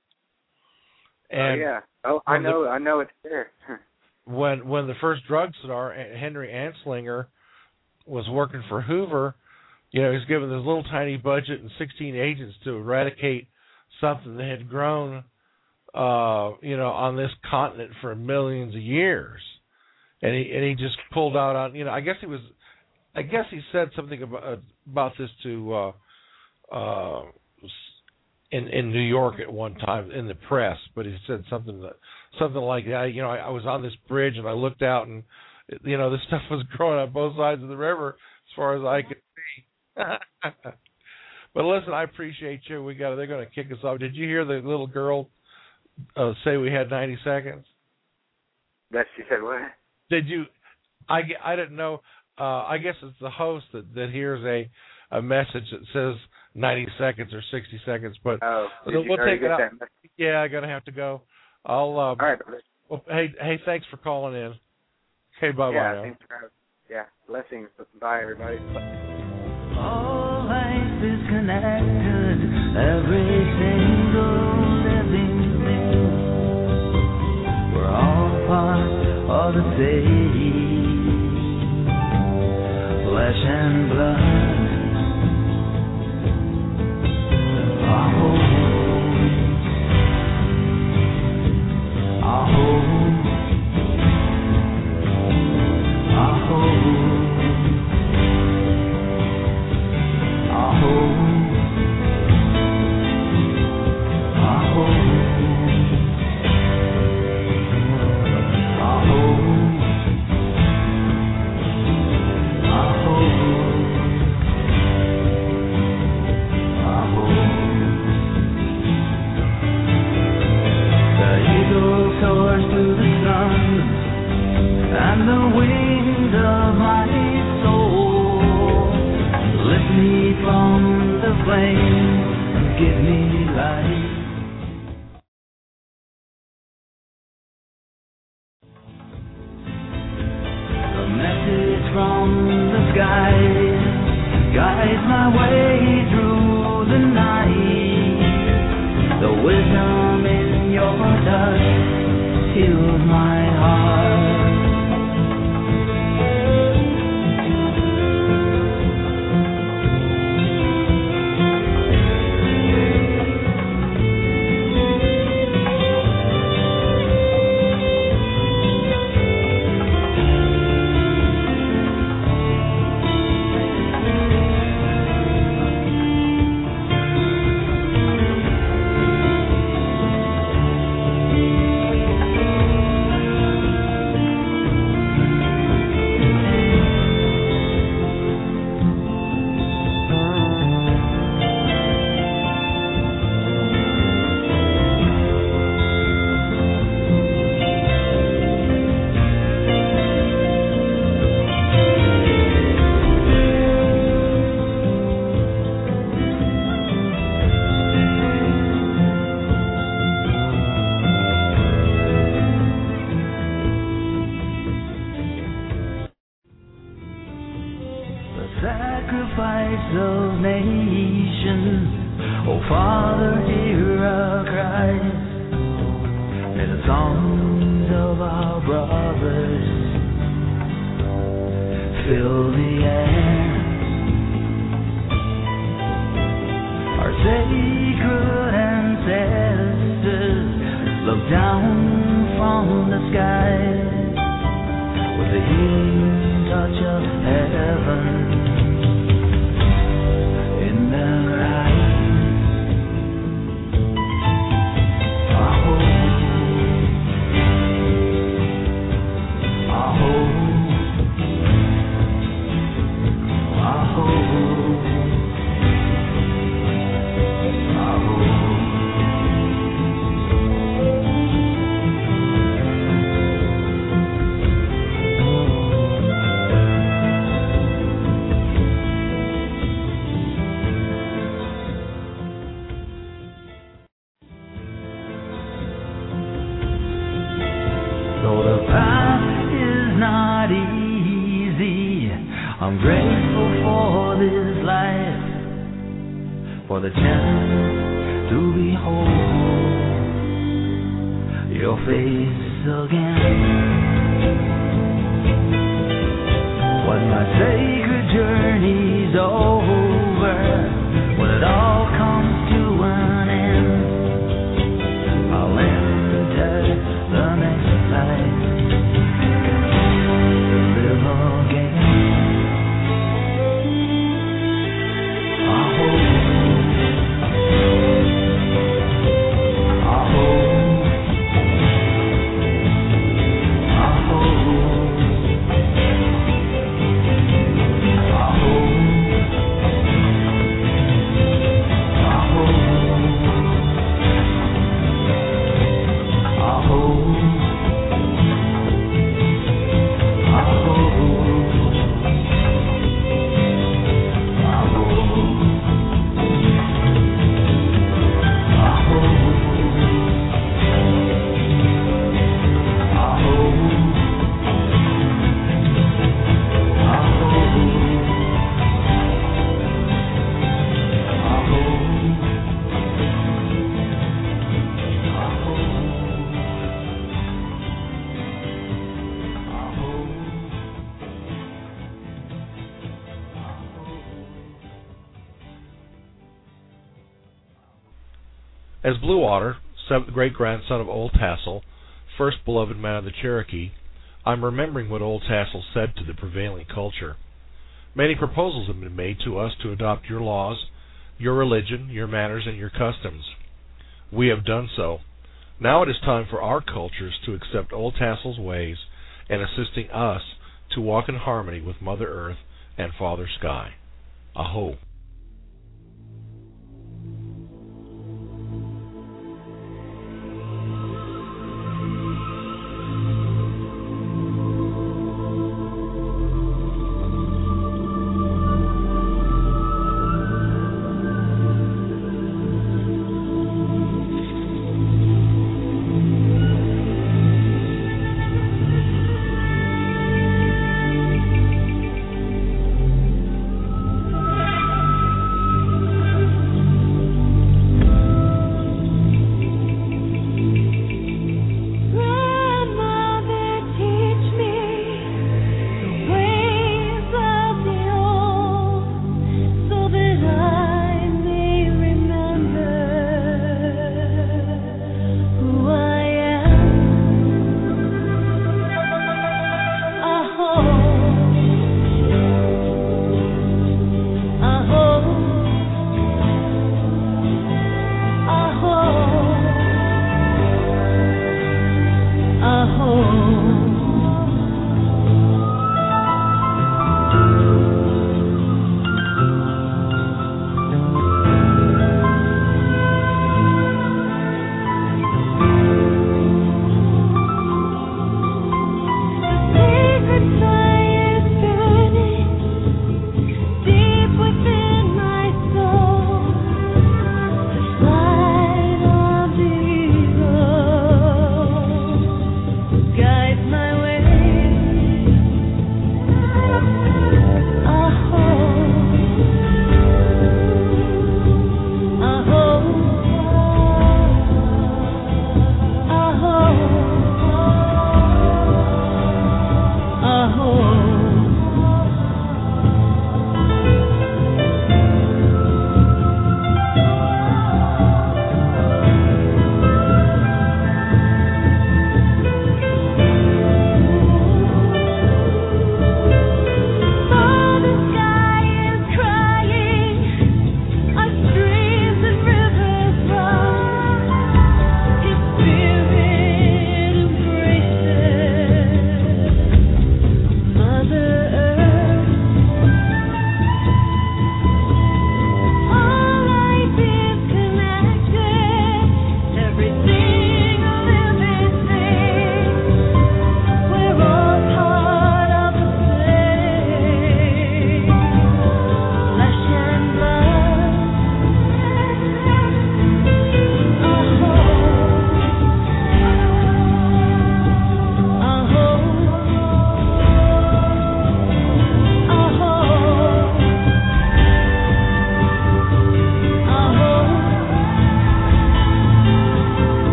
And I know it's there. When the first drug czar, Henry Anslinger, was working for Hoover, he's given this little tiny budget and 16 agents to eradicate something that had grown, on this continent for millions of years, and he just pulled out on, I guess he said something about this to in New York at one time in the press, but he said something like, I was on this bridge and I looked out and, this stuff was growing on both sides of the river as far as I could see. But listen, I appreciate you. They're going to kick us off. Did you hear the little girl say we had 90 seconds? That she said what? Did you? I didn't know. I guess it's the host that hears a message that says 90 seconds or 60 seconds, but we'll take it out. Yeah, I'm gonna have to go. All right. Well, hey, thanks for calling in. Okay, bye now. Thanks for blessings. Bye, everybody. All life is connected, every single living thing. We're all part of the same, flesh and blood. Our home, our home. Our home, the wings of my soul. Lift me from the flames and give me life. A message from the sky guides my way through the night. The wisdom in your touch heals my heart. Sacrifice of nations, oh Father, hear our cries. May the songs of our brothers fill the air. Our sacred ancestors look down from the skies with the healing touch of heaven in their eyes. Aho, aho, aho, aho. Though the path is not easy, I'm grateful for this life, for the chance to behold your face again. When my sacred journey's over, when it all comes to an end, I'll enter the next life to live again. Aho, aho, aho, aho, As Bluewater, seventh great-grandson of Old Tassel, first beloved man of the Cherokee, I'm remembering what Old Tassel said to the prevailing culture. Many proposals have been made to us to adopt your laws, your religion, your manners, and your customs. We have done so. Now it is time for our cultures to accept Old Tassel's ways and assisting us to walk in harmony with Mother Earth and Father Sky. Aho.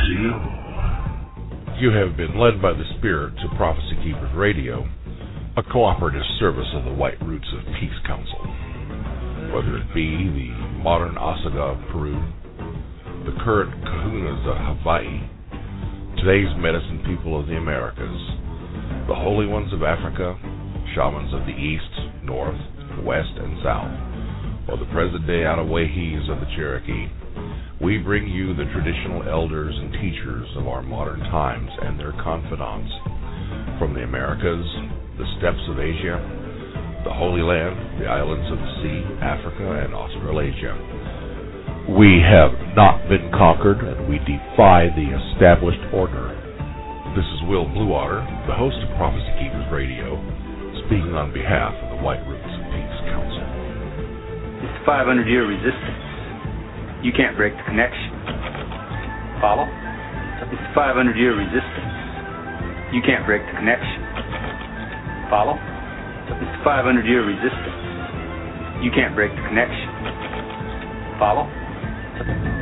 You have been led by the Spirit to Prophecy Keepers Radio, a cooperative service of the White Roots of Peace Council. Whether it be the modern Osaga of Peru, the current Kahunas of Hawaii, today's medicine people of the Americas, the Holy Ones of Africa, shamans of the East, North, West, and South, or the present-day Outaouais of the Cherokee, we bring you the traditional elders and teachers of our modern times and their confidants from the Americas, the steppes of Asia, the Holy Land, the islands of the sea, Africa, and Australasia. We have not been conquered, and we defy the established order. This is Will Bluewater, the host of Prophecy Keepers Radio, speaking on behalf of the White Roots of Peace Council. It's 500-year resistance. You can't break the connection. Follow? It's 500-year resistance. You can't break the connection. Follow? It's 500-year resistance. You can't break the connection. Follow?